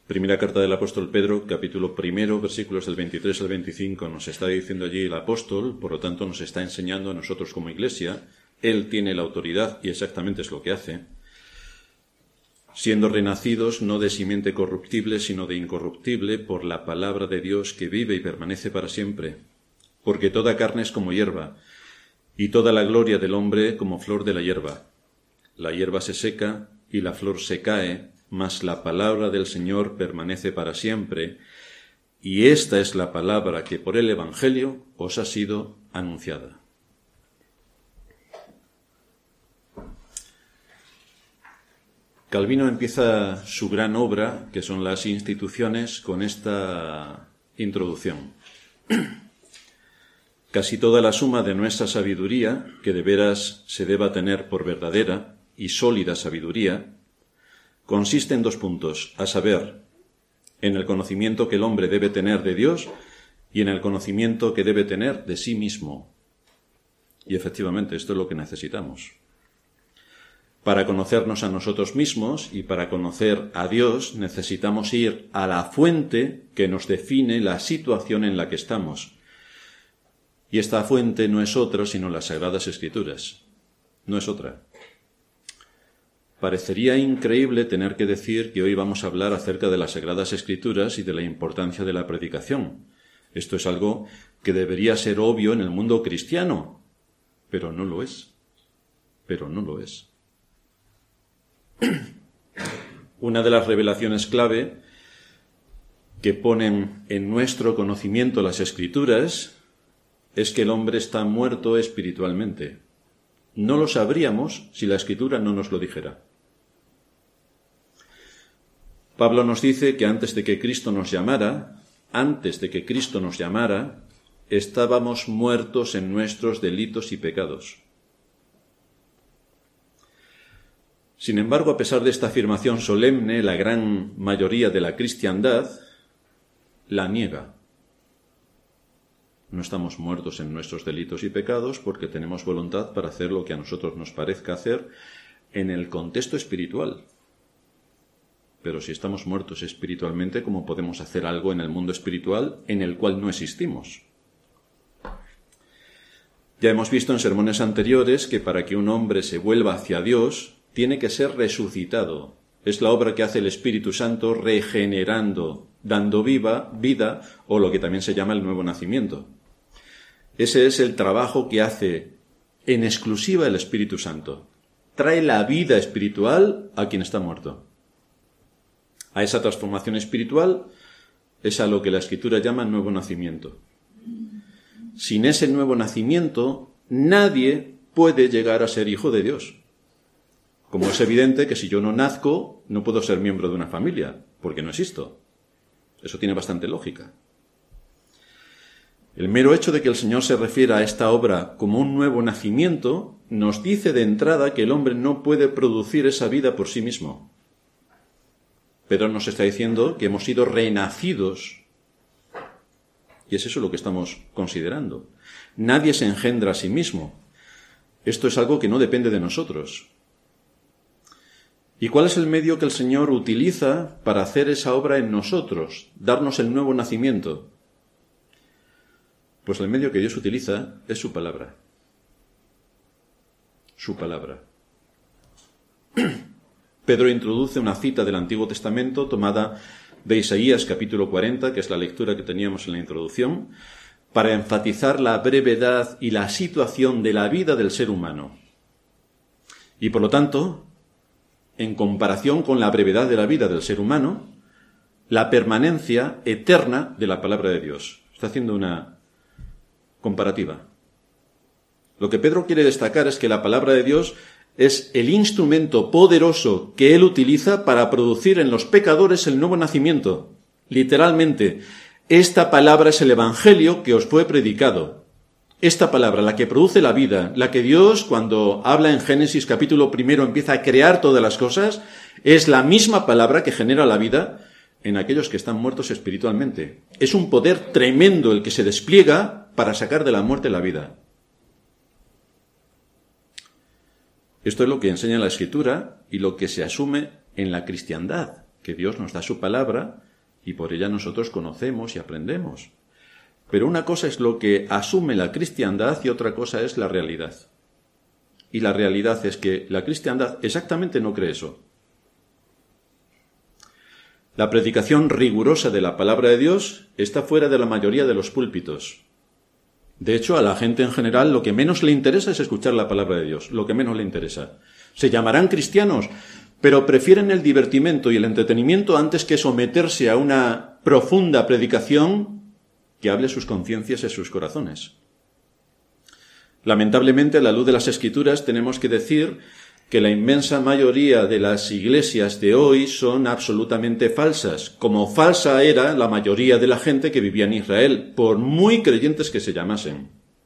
Primera carta del apóstol Pedro, capítulo 1, versículos del 23 al 25, nos está diciendo allí el apóstol, por lo tanto nos está enseñando a nosotros como iglesia. Él tiene la autoridad y exactamente es lo que hace. Siendo renacidos no de simiente corruptible, sino de incorruptible, por la palabra de Dios que vive y permanece para siempre. Porque toda carne es como hierba, y toda la gloria del hombre como flor de la hierba. La hierba se seca y la flor se cae, mas la palabra del Señor permanece para siempre, y esta es la palabra que por el Evangelio os ha sido anunciada. Calvino empieza su gran obra, que son las instituciones, con esta introducción. Casi toda la suma de nuestra sabiduría, que de veras se deba tener por verdadera y sólida sabiduría, consiste en 2 puntos, a saber, en el conocimiento que el hombre debe tener de Dios y en el conocimiento que debe tener de sí mismo. Y efectivamente, esto es lo que necesitamos. Para conocernos a nosotros mismos y para conocer a Dios necesitamos ir a la fuente que nos define la situación en la que estamos. Y esta fuente no es otra sino las Sagradas Escrituras. No es otra. Parecería increíble tener que decir que hoy vamos a hablar acerca de las Sagradas Escrituras y de la importancia de la predicación. Esto es algo que debería ser obvio en el mundo cristiano, pero no lo es. Pero no lo es. Una de las revelaciones clave que ponen en nuestro conocimiento las Escrituras es que el hombre está muerto espiritualmente. No lo sabríamos si la Escritura no nos lo dijera. Pablo nos dice que antes de que Cristo nos llamara, estábamos muertos en nuestros delitos y pecados. Sin embargo, a pesar de esta afirmación solemne, la gran mayoría de la cristiandad la niega. No estamos muertos en nuestros delitos y pecados porque tenemos voluntad para hacer lo que a nosotros nos parezca hacer en el contexto espiritual. Pero si estamos muertos espiritualmente, ¿cómo podemos hacer algo en el mundo espiritual en el cual no existimos? Ya hemos visto en sermones anteriores que para que un hombre se vuelva hacia Dios, tiene que ser resucitado. Es la obra que hace el Espíritu Santo regenerando, dando vida, o lo que también se llama el nuevo nacimiento. Ese es el trabajo que hace en exclusiva el Espíritu Santo. Trae la vida espiritual a quien está muerto. A esa transformación espiritual es a lo que la Escritura llama nuevo nacimiento. Sin ese nuevo nacimiento, nadie puede llegar a ser hijo de Dios. Como es evidente que si yo no nazco, no puedo ser miembro de una familia, porque no existo. Eso tiene bastante lógica. El mero hecho de que el Señor se refiera a esta obra como un nuevo nacimiento, nos dice de entrada que el hombre no puede producir esa vida por sí mismo. Pedro nos está diciendo que hemos sido renacidos. Y es eso lo que estamos considerando. Nadie se engendra a sí mismo. Esto es algo que no depende de nosotros. ¿Y cuál es el medio que el Señor utiliza para hacer esa obra en nosotros, darnos el nuevo nacimiento? Pues el medio que Dios utiliza es su palabra. Su palabra. Pedro introduce una cita del Antiguo Testamento tomada de Isaías capítulo 40, que es la lectura que teníamos en la introducción, para enfatizar la brevedad y la situación de la vida del ser humano. Y por lo tanto, en comparación con la brevedad de la vida del ser humano, la permanencia eterna de la palabra de Dios. Está haciendo una comparativa. Lo que Pedro quiere destacar es que la palabra de Dios es el instrumento poderoso que él utiliza para producir en los pecadores el nuevo nacimiento. Literalmente, esta palabra es el Evangelio que os fue predicado. Esta palabra, la que produce la vida, la que Dios, cuando habla en Génesis capítulo 1, empieza a crear todas las cosas, es la misma palabra que genera la vida en aquellos que están muertos espiritualmente. Es un poder tremendo el que se despliega para sacar de la muerte la vida. Esto es lo que enseña la Escritura y lo que se asume en la cristiandad. que Dios nos da su palabra y por ella nosotros conocemos y aprendemos. Pero una cosa es lo que asume la cristiandad y otra cosa es la realidad. Y la realidad es que la cristiandad exactamente no cree eso. La predicación rigurosa de la palabra de Dios está fuera de la mayoría de los púlpitos. De hecho, a la gente en general lo que menos le interesa es escuchar la palabra de Dios, lo que menos le interesa. Se llamarán cristianos, pero prefieren el divertimento y el entretenimiento antes que someterse a una profunda predicación que hable sus conciencias y sus corazones. Lamentablemente, a la luz de las Escrituras, tenemos que decir que la inmensa mayoría de las iglesias de hoy son absolutamente falsas, como falsa era la mayoría de la gente que vivía en Israel, por muy creyentes que se llamasen.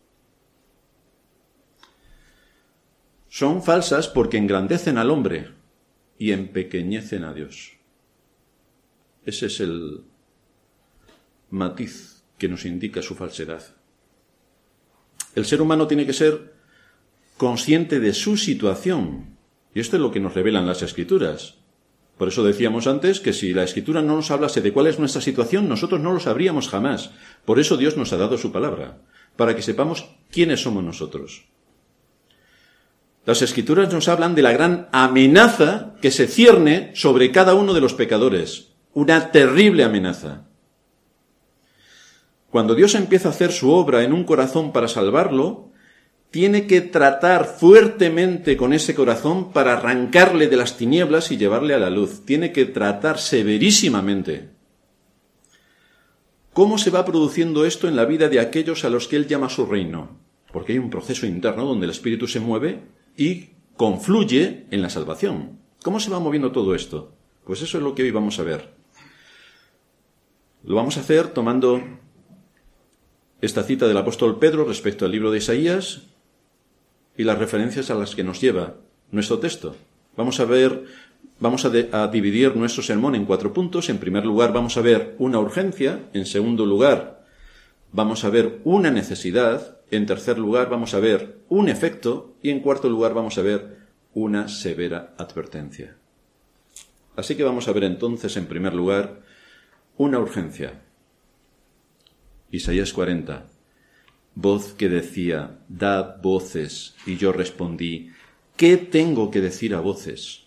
Son falsas porque engrandecen al hombre y empequeñecen a Dios. Ese es el matiz que nos indica su falsedad. El ser humano tiene que ser consciente de su situación, y esto es lo que nos revelan las Escrituras. Por eso decíamos antes que si la Escritura no nos hablase de cuál es nuestra situación, nosotros no lo sabríamos jamás. Por eso Dios nos ha dado su palabra, para que sepamos quiénes somos nosotros. Las Escrituras nos hablan de la gran amenaza que se cierne sobre cada uno de los pecadores, una terrible amenaza. Cuando Dios empieza a hacer su obra en un corazón para salvarlo, tiene que tratar fuertemente con ese corazón para arrancarle de las tinieblas y llevarle a la luz. Tiene que tratar severísimamente. ¿Cómo se va produciendo esto en la vida de aquellos a los que Él llama su reino? Porque hay un proceso interno donde el Espíritu se mueve y confluye en la salvación. ¿Cómo se va moviendo todo esto? Pues eso es lo que hoy vamos a ver. Lo vamos a hacer tomando esta cita del apóstol Pedro respecto al libro de Isaías y las referencias a las que nos lleva nuestro texto. Vamos a dividir nuestro sermón en 4 puntos. En primer lugar, vamos a ver una urgencia. En segundo lugar, vamos a ver una necesidad. En tercer lugar, vamos a ver un efecto. Y en cuarto lugar, vamos a ver una severa advertencia. Así que vamos a ver entonces, en primer lugar, una urgencia. Isaías 40. Voz que decía, dad voces, y yo respondí, ¿qué tengo que decir a voces?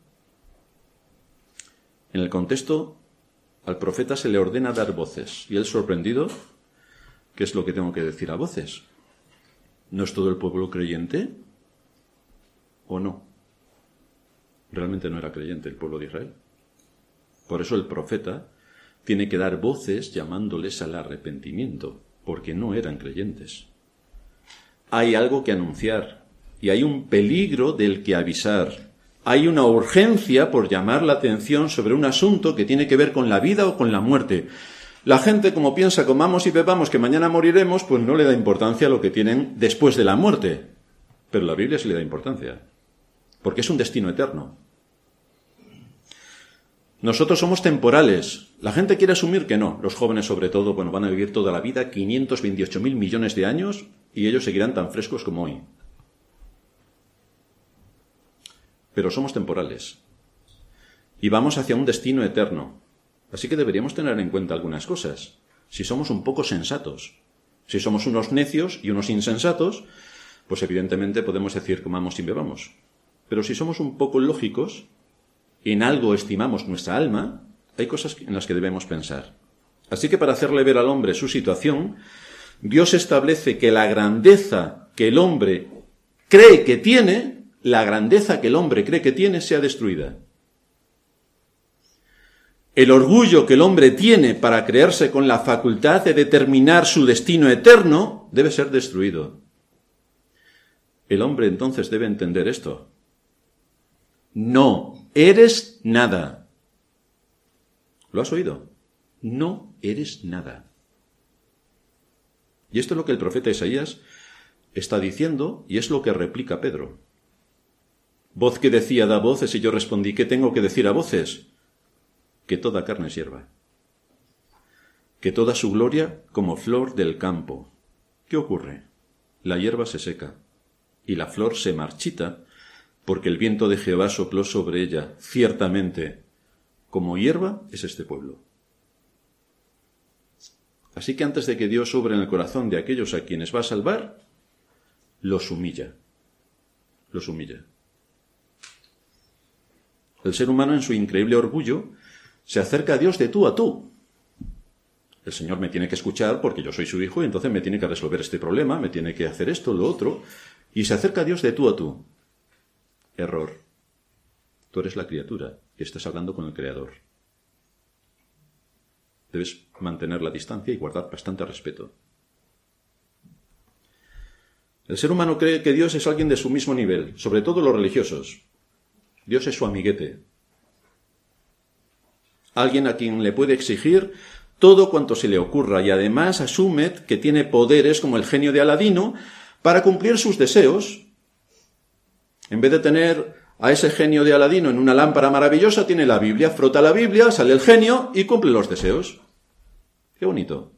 En el contexto, al profeta se le ordena dar voces, y él sorprendido, ¿qué es lo que tengo que decir a voces? ¿No es todo el pueblo creyente? ¿O no? Realmente no era creyente el pueblo de Israel. Por eso el profeta tiene que dar voces llamándoles al arrepentimiento, porque no eran creyentes. Hay algo que anunciar y hay un peligro del que avisar. Hay una urgencia por llamar la atención sobre un asunto que tiene que ver con la vida o con la muerte. La gente, como piensa, comamos y bebamos, que mañana moriremos, pues no le da importancia a lo que tienen después de la muerte. Pero la Biblia sí le da importancia, porque es un destino eterno. Nosotros somos temporales. La gente quiere asumir que no. Los jóvenes, sobre todo, van a vivir toda la vida, 528.000 millones de años, y ellos seguirán tan frescos como hoy. Pero somos temporales. Y vamos hacia un destino eterno. Así que deberíamos tener en cuenta algunas cosas. Si somos un poco sensatos. Si somos unos necios y unos insensatos, pues evidentemente podemos decir comamos y bebamos. Pero si somos un poco lógicos, en algo estimamos nuestra alma, hay cosas en las que debemos pensar. Así que para hacerle ver al hombre su situación, Dios establece que la grandeza que el hombre cree que tiene, sea destruida. El orgullo que el hombre tiene para creerse con la facultad de determinar su destino eterno debe ser destruido. El hombre entonces debe entender esto. No eres nada. ¿Lo has oído? No eres nada. Y esto es lo que el profeta Isaías está diciendo y es lo que replica Pedro. Voz que decía, da voces, y yo respondí, ¿qué tengo que decir a voces? Que toda carne es hierba. Que toda su gloria como flor del campo. ¿Qué ocurre? La hierba se seca y la flor se marchita porque el viento de Jehová sopló sobre ella. Ciertamente, como hierba es este pueblo. Así que antes de que Dios obre en el corazón de aquellos a quienes va a salvar, los humilla. Los humilla. El ser humano, en su increíble orgullo, se acerca a Dios de tú a tú. El Señor me tiene que escuchar porque yo soy su hijo y entonces me tiene que resolver este problema, me tiene que hacer esto, lo otro. Y se acerca a Dios de tú a tú. Error. Tú eres la criatura y estás hablando con el Creador. Debes mantener la distancia y guardar bastante respeto. El ser humano cree que Dios es alguien de su mismo nivel, sobre todo los religiosos. Dios es su amiguete. Alguien a quien le puede exigir todo cuanto se le ocurra y además asume que tiene poderes como el genio de Aladino para cumplir sus deseos. En vez de tener a ese genio de Aladino en una lámpara maravillosa, tiene la Biblia, frota la Biblia, sale el genio y cumple los deseos. ¡Qué bonito!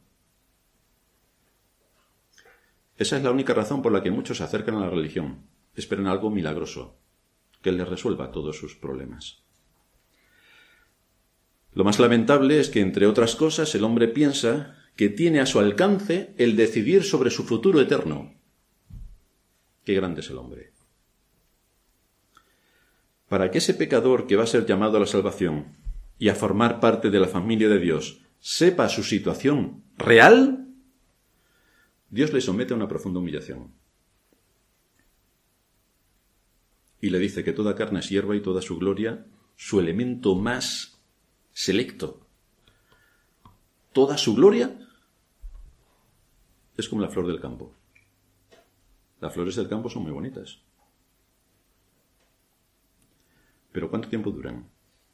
Esa es la única razón por la que muchos se acercan a la religión. Esperan algo milagroso, que les resuelva todos sus problemas. Lo más lamentable es que, entre otras cosas, el hombre piensa que tiene a su alcance el decidir sobre su futuro eterno. ¡Qué grande es el hombre! Para que ese pecador que va a ser llamado a la salvación y a formar parte de la familia de Dios sepa su situación real, Dios le somete a una profunda humillación. Y le dice que toda carne es hierba y toda su gloria, su elemento más selecto, toda su gloria es como la flor del campo. Las flores del campo son muy bonitas. Pero ¿cuánto tiempo duran?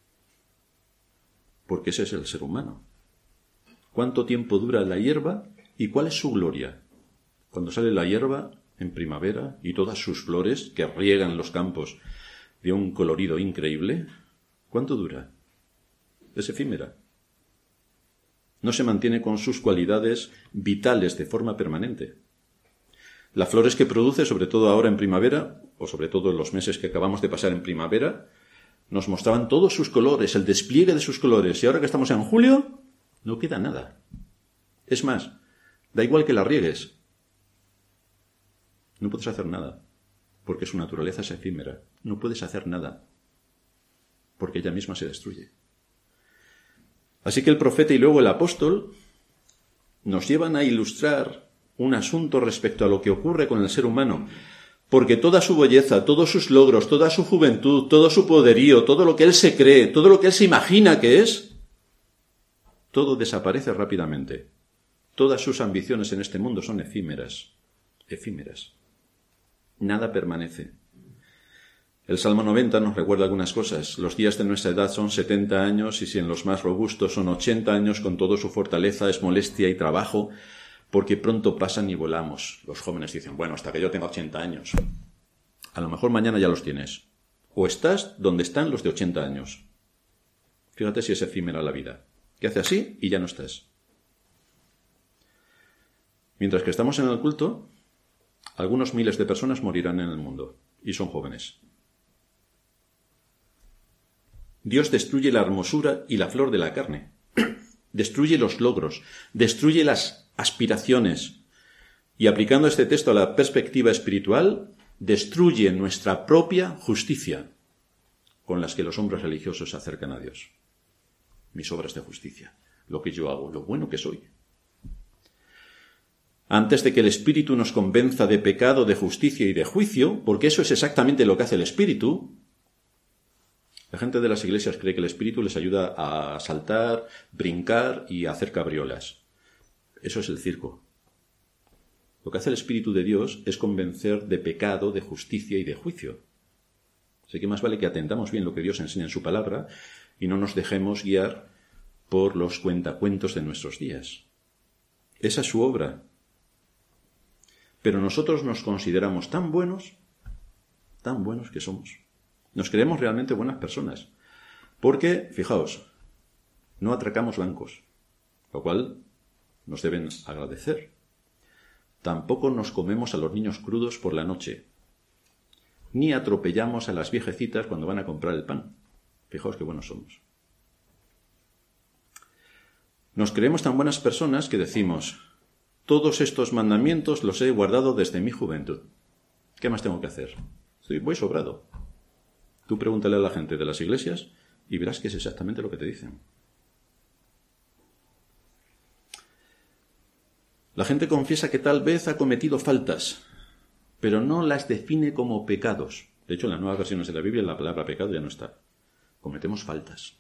Porque ese es el ser humano. ¿Cuánto tiempo dura la hierba y cuál es su gloria? Cuando sale la hierba en primavera y todas sus flores que riegan los campos de un colorido increíble, ¿cuánto dura? Es efímera. No se mantiene con sus cualidades vitales de forma permanente. Las flores que produce, sobre todo ahora en primavera, o sobre todo en los meses que acabamos de pasar en primavera, nos mostraban todos sus colores, el despliegue de sus colores, y ahora que estamos en julio, no queda nada. Es más, da igual que la riegues. No puedes hacer nada, porque su naturaleza es efímera. No puedes hacer nada, porque ella misma se destruye. Así que el profeta y luego el apóstol nos llevan a ilustrar un asunto respecto a lo que ocurre con el ser humano, porque toda su belleza, todos sus logros, toda su juventud, todo su poderío, todo lo que él se cree, todo lo que él se imagina que es, todo desaparece rápidamente. Todas sus ambiciones en este mundo son efímeras. Efímeras. Nada permanece. El Salmo 90 nos recuerda algunas cosas. Los días de nuestra edad son 70 años y si en los más robustos son 80 años, con toda su fortaleza es molestia y trabajo, porque pronto pasan y volamos. Los jóvenes dicen, bueno, hasta que yo tenga 80 años. A lo mejor mañana ya los tienes. O estás donde están los de 80 años. Fíjate si es efímera la vida. Que hace así y ya no estás. Mientras que estamos en el culto, algunos miles de personas morirán en el mundo, y son jóvenes. Dios destruye la hermosura y la flor de la carne. Destruye los logros, destruye las aspiraciones. Y aplicando este texto a la perspectiva espiritual, destruye nuestra propia justicia con las que los hombres religiosos se acercan a Dios. Mis obras de justicia, lo que yo hago, lo bueno que soy. Antes de que el Espíritu nos convenza de pecado, de justicia y de juicio, porque eso es exactamente lo que hace el Espíritu, la gente de las iglesias cree que el Espíritu les ayuda a saltar, brincar y a hacer cabriolas. Eso es el circo. Lo que hace el Espíritu de Dios es convencer de pecado, de justicia y de juicio. Así que más vale que atendamos bien lo que Dios enseña en su palabra y no nos dejemos guiar por los cuentacuentos de nuestros días. Esa es su obra. Pero nosotros nos consideramos tan buenos que somos. Nos creemos realmente buenas personas. Porque, fijaos, no atracamos bancos, lo cual nos deben agradecer. Tampoco nos comemos a los niños crudos por la noche. Ni atropellamos a las viejecitas cuando van a comprar el pan. Fijaos qué buenos somos. Nos creemos tan buenas personas que decimos, todos estos mandamientos los he guardado desde mi juventud. ¿Qué más tengo que hacer? Voy sobrado. Tú pregúntale a la gente de las iglesias y verás que es exactamente lo que te dicen. La gente confiesa que tal vez ha cometido faltas, pero no las define como pecados. De hecho, en las nuevas versiones de la Biblia la palabra pecado ya no está. Cometemos faltas.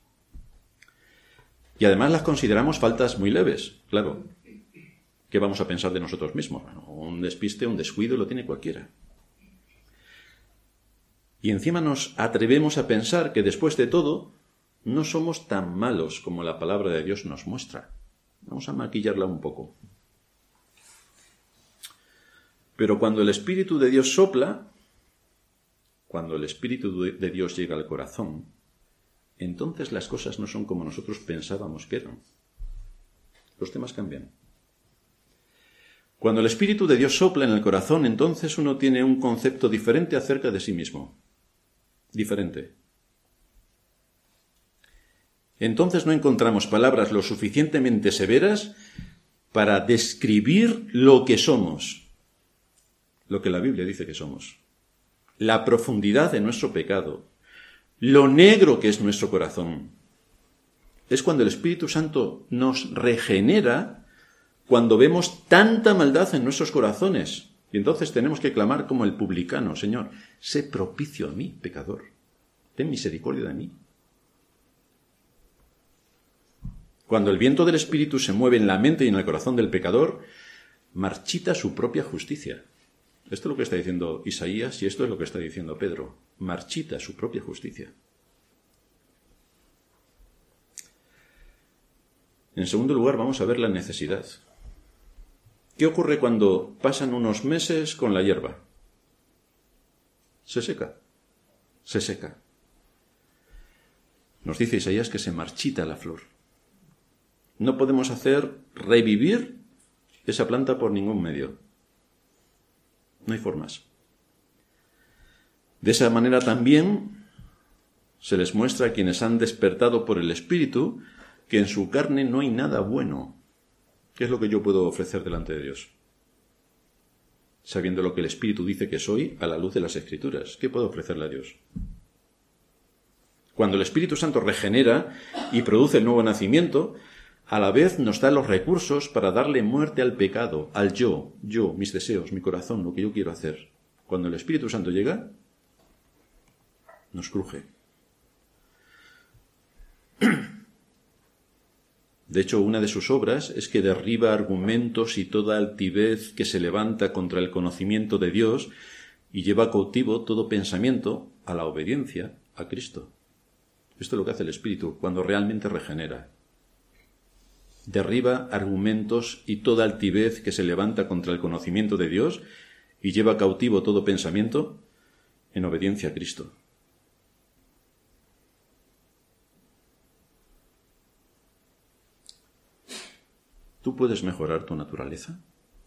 Y además las consideramos faltas muy leves, claro. ¿Qué vamos a pensar de nosotros mismos? Bueno, un despiste, un descuido lo tiene cualquiera. Y encima nos atrevemos a pensar que después de todo no somos tan malos como la palabra de Dios nos muestra. Vamos a maquillarla un poco. Pero cuando el Espíritu de Dios sopla, cuando el Espíritu de Dios llega al corazón, entonces las cosas no son como nosotros pensábamos que eran. Los temas cambian. Cuando el Espíritu de Dios sopla en el corazón, entonces uno tiene un concepto diferente acerca de sí mismo. Diferente. Entonces no encontramos palabras lo suficientemente severas para describir lo que somos, lo que la Biblia dice que somos, la profundidad de nuestro pecado, lo negro que es nuestro corazón. Es cuando el Espíritu Santo nos regenera, cuando vemos tanta maldad en nuestros corazones. Y entonces tenemos que clamar como el publicano, Señor, sé propicio a mí, pecador. Ten misericordia de mí. Cuando el viento del Espíritu se mueve en la mente y en el corazón del pecador, marchita su propia justicia. Esto es lo que está diciendo Isaías y esto es lo que está diciendo Pedro. Marchita su propia justicia. En segundo lugar, vamos a ver la necesidad. ¿Qué ocurre cuando pasan unos meses con la hierba? Se seca. Se seca. Nos dice Isaías que se marchita la flor. No podemos hacer revivir esa planta por ningún medio. No hay formas. De esa manera también se les muestra a quienes han despertado por el Espíritu que en su carne no hay nada bueno. ¿Qué es lo que yo puedo ofrecer delante de Dios? Sabiendo lo que el Espíritu dice que soy a la luz de las Escrituras. ¿Qué puedo ofrecerle a Dios? Cuando el Espíritu Santo regenera y produce el nuevo nacimiento, a la vez nos da los recursos para darle muerte al pecado, al yo, mis deseos, mi corazón, lo que yo quiero hacer. Cuando el Espíritu Santo llega, nos cruje. De hecho, una de sus obras es que derriba argumentos y toda altivez que se levanta contra el conocimiento de Dios y lleva cautivo todo pensamiento a la obediencia a Cristo. Esto es lo que hace el Espíritu cuando realmente regenera. Derriba argumentos y toda altivez que se levanta contra el conocimiento de Dios y lleva cautivo todo pensamiento en obediencia a Cristo. ¿Tú puedes mejorar tu naturaleza?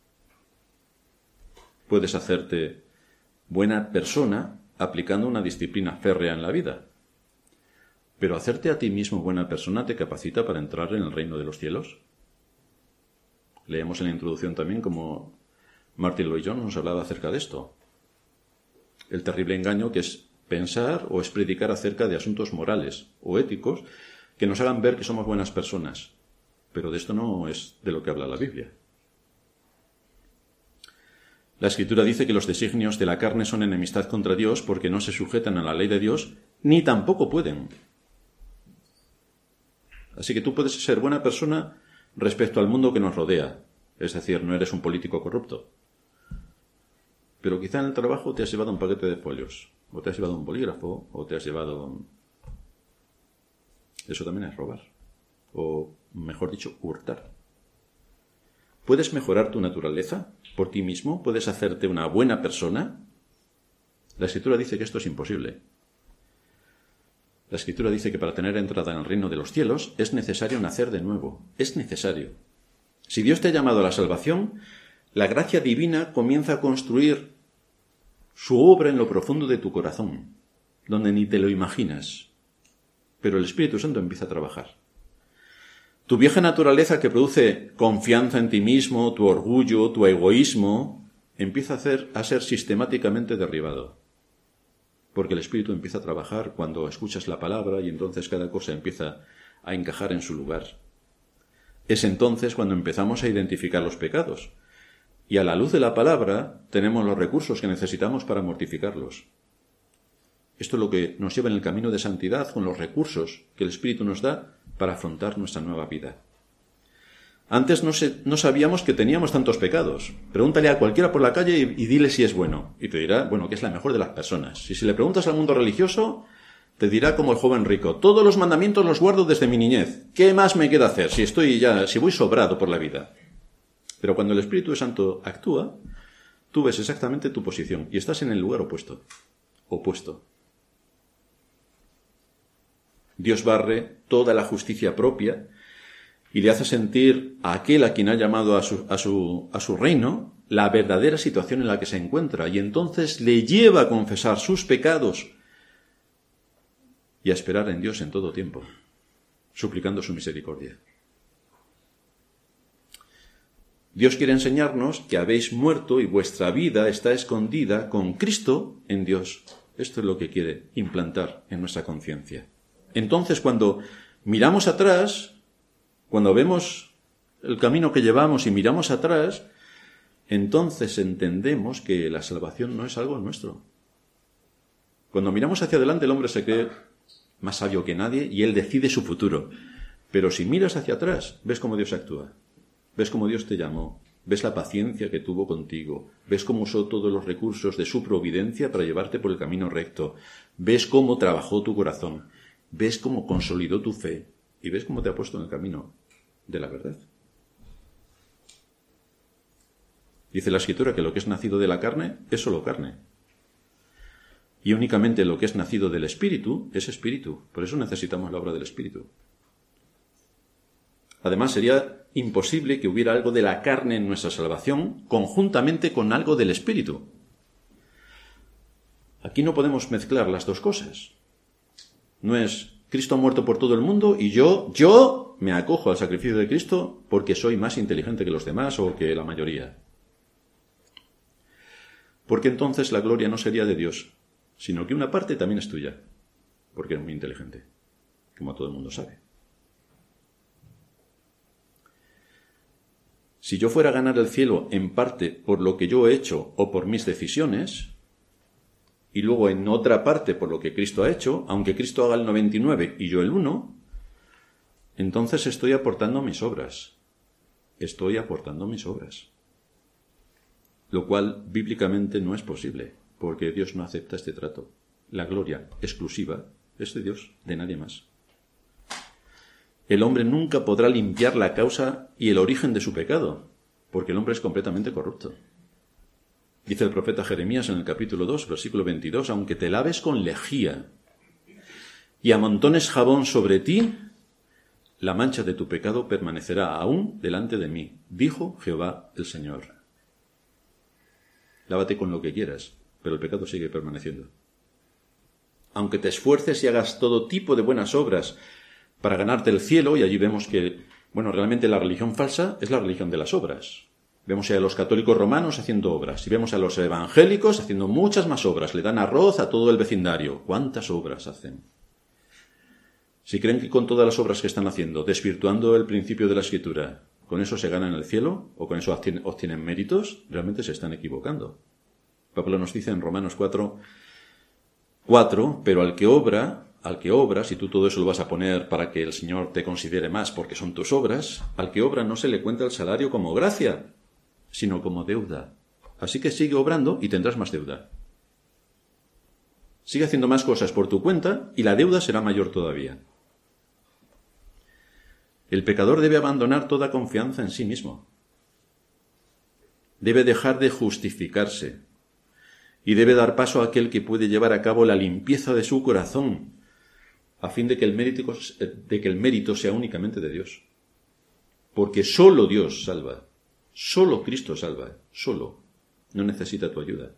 Puedes hacerte buena persona aplicando una disciplina férrea en la vida. Pero hacerte a ti mismo buena persona te capacita para entrar en el reino de los cielos. Leemos en la introducción también como Martin Lloyd-Jones nos hablaba acerca de esto. El terrible engaño que es pensar o es predicar acerca de asuntos morales o éticos que nos hagan ver que somos buenas personas. Pero de esto no es de lo que habla la Biblia. La Escritura dice que los designios de la carne son enemistad contra Dios porque no se sujetan a la ley de Dios, ni tampoco pueden. Así que tú puedes ser buena persona respecto al mundo que nos rodea. Es decir, no eres un político corrupto. Pero quizá en el trabajo te has llevado un paquete de folios, o te has llevado un bolígrafo, o te has llevado... Eso también es robar. O, mejor dicho, hurtar. ¿Puedes mejorar tu naturaleza por ti mismo? ¿Puedes hacerte una buena persona? La Escritura dice que esto es imposible. La Escritura dice que para tener entrada en el reino de los cielos es necesario nacer de nuevo. Es necesario. Si Dios te ha llamado a la salvación, la gracia divina comienza a construir su obra en lo profundo de tu corazón, donde ni te lo imaginas. Pero el Espíritu Santo empieza a trabajar. Tu vieja naturaleza que produce confianza en ti mismo, tu orgullo, tu egoísmo, empieza a ser sistemáticamente derribado. Porque el Espíritu empieza a trabajar cuando escuchas la palabra y entonces cada cosa empieza a encajar en su lugar. Es entonces cuando empezamos a identificar los pecados. Y a la luz de la palabra tenemos los recursos que necesitamos para mortificarlos. Esto es lo que nos lleva en el camino de santidad con los recursos que el Espíritu nos da para afrontar nuestra nueva vida. Antes no sabíamos que teníamos tantos pecados. Pregúntale a cualquiera por la calle y dile si es bueno. Y te dirá, bueno, que es la mejor de las personas. Y si le preguntas al mundo religioso, te dirá como el joven rico, todos los mandamientos los guardo desde mi niñez. ¿Qué más me queda hacer si voy sobrado por la vida? Pero cuando el Espíritu Santo actúa, tú ves exactamente tu posición y estás en el lugar opuesto. Dios barre toda la justicia propia y le hace sentir a aquel a quien ha llamado a su reino la verdadera situación en la que se encuentra, y entonces le lleva a confesar sus pecados y a esperar en Dios en todo tiempo, suplicando su misericordia. Dios quiere enseñarnos que habéis muerto y vuestra vida está escondida con Cristo en Dios. Esto es lo que quiere implantar en nuestra conciencia. Entonces, cuando miramos atrás, cuando vemos el camino que llevamos y miramos atrás, entonces entendemos que la salvación no es algo nuestro. Cuando miramos hacia adelante, el hombre se cree más sabio que nadie y él decide su futuro. Pero si miras hacia atrás, ves cómo Dios actúa. Ves cómo Dios te llamó, ves la paciencia que tuvo contigo, ves cómo usó todos los recursos de su providencia para llevarte por el camino recto, ves cómo trabajó tu corazón, ves cómo consolidó tu fe y ves cómo te ha puesto en el camino de la verdad. Dice la Escritura que lo que es nacido de la carne es solo carne. Y únicamente lo que es nacido del Espíritu es Espíritu. Por eso necesitamos la obra del Espíritu. Además, sería imposible que hubiera algo de la carne en nuestra salvación conjuntamente con algo del Espíritu. Aquí no podemos mezclar las dos cosas. No es Cristo ha muerto por todo el mundo y yo me acojo al sacrificio de Cristo porque soy más inteligente que los demás o que la mayoría. Porque entonces la gloria no sería de Dios, sino que una parte también es tuya, porque eres muy inteligente, como todo el mundo sabe. Si yo fuera a ganar el cielo en parte por lo que yo he hecho o por mis decisiones, y luego en otra parte por lo que Cristo ha hecho, aunque Cristo haga el 99 y yo el 1, entonces estoy aportando mis obras. Lo cual bíblicamente no es posible, porque Dios no acepta este trato. La gloria exclusiva es de Dios, de nadie más. El hombre nunca podrá limpiar la causa y el origen de su pecado, porque el hombre es completamente corrupto. Dice el profeta Jeremías en el capítulo 2, versículo 22, aunque te laves con lejía y amontones jabón sobre ti, la mancha de tu pecado permanecerá aún delante de mí, dijo Jehová el Señor. Lávate con lo que quieras, pero el pecado sigue permaneciendo. Aunque te esfuerces y hagas todo tipo de buenas obras para ganarte el cielo, y allí vemos que, realmente la religión falsa es la religión de las obras. Vemos a los católicos romanos haciendo obras, y vemos a los evangélicos haciendo muchas más obras. Le dan arroz a todo el vecindario. ¿Cuántas obras hacen? Si creen que con todas las obras que están haciendo, desvirtuando el principio de la Escritura, con eso se ganan el cielo, o con eso obtienen méritos, realmente se están equivocando. Pablo nos dice en Romanos 4, pero al que obra, si tú todo eso lo vas a poner para que el Señor te considere más porque son tus obras, al que obra no se le cuenta el salario como gracia, sino como deuda. Así que sigue obrando y tendrás más deuda. Sigue haciendo más cosas por tu cuenta y la deuda será mayor todavía. El pecador debe abandonar toda confianza en sí mismo. Debe dejar de justificarse y debe dar paso a aquel que puede llevar a cabo la limpieza de su corazón, a fin de que el mérito sea únicamente de Dios. Porque solo Dios salva, solo Cristo salva, solo. No necesita tu ayuda.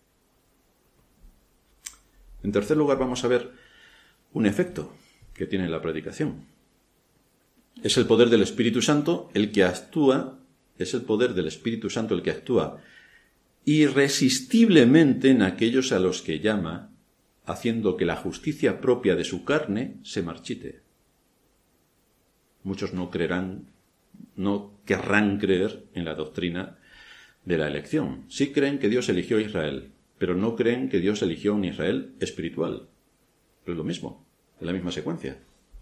En tercer lugar, vamos a ver un efecto que tiene la predicación. Es el poder del Espíritu Santo el que actúa, es el poder del Espíritu Santo el que actúa irresistiblemente en aquellos a los que llama, haciendo que la justicia propia de su carne se marchite. Muchos no querrán creer en la doctrina de la elección. Sí creen que Dios eligió a Israel, pero no creen que Dios eligió a un Israel espiritual. Es lo mismo, es la misma secuencia.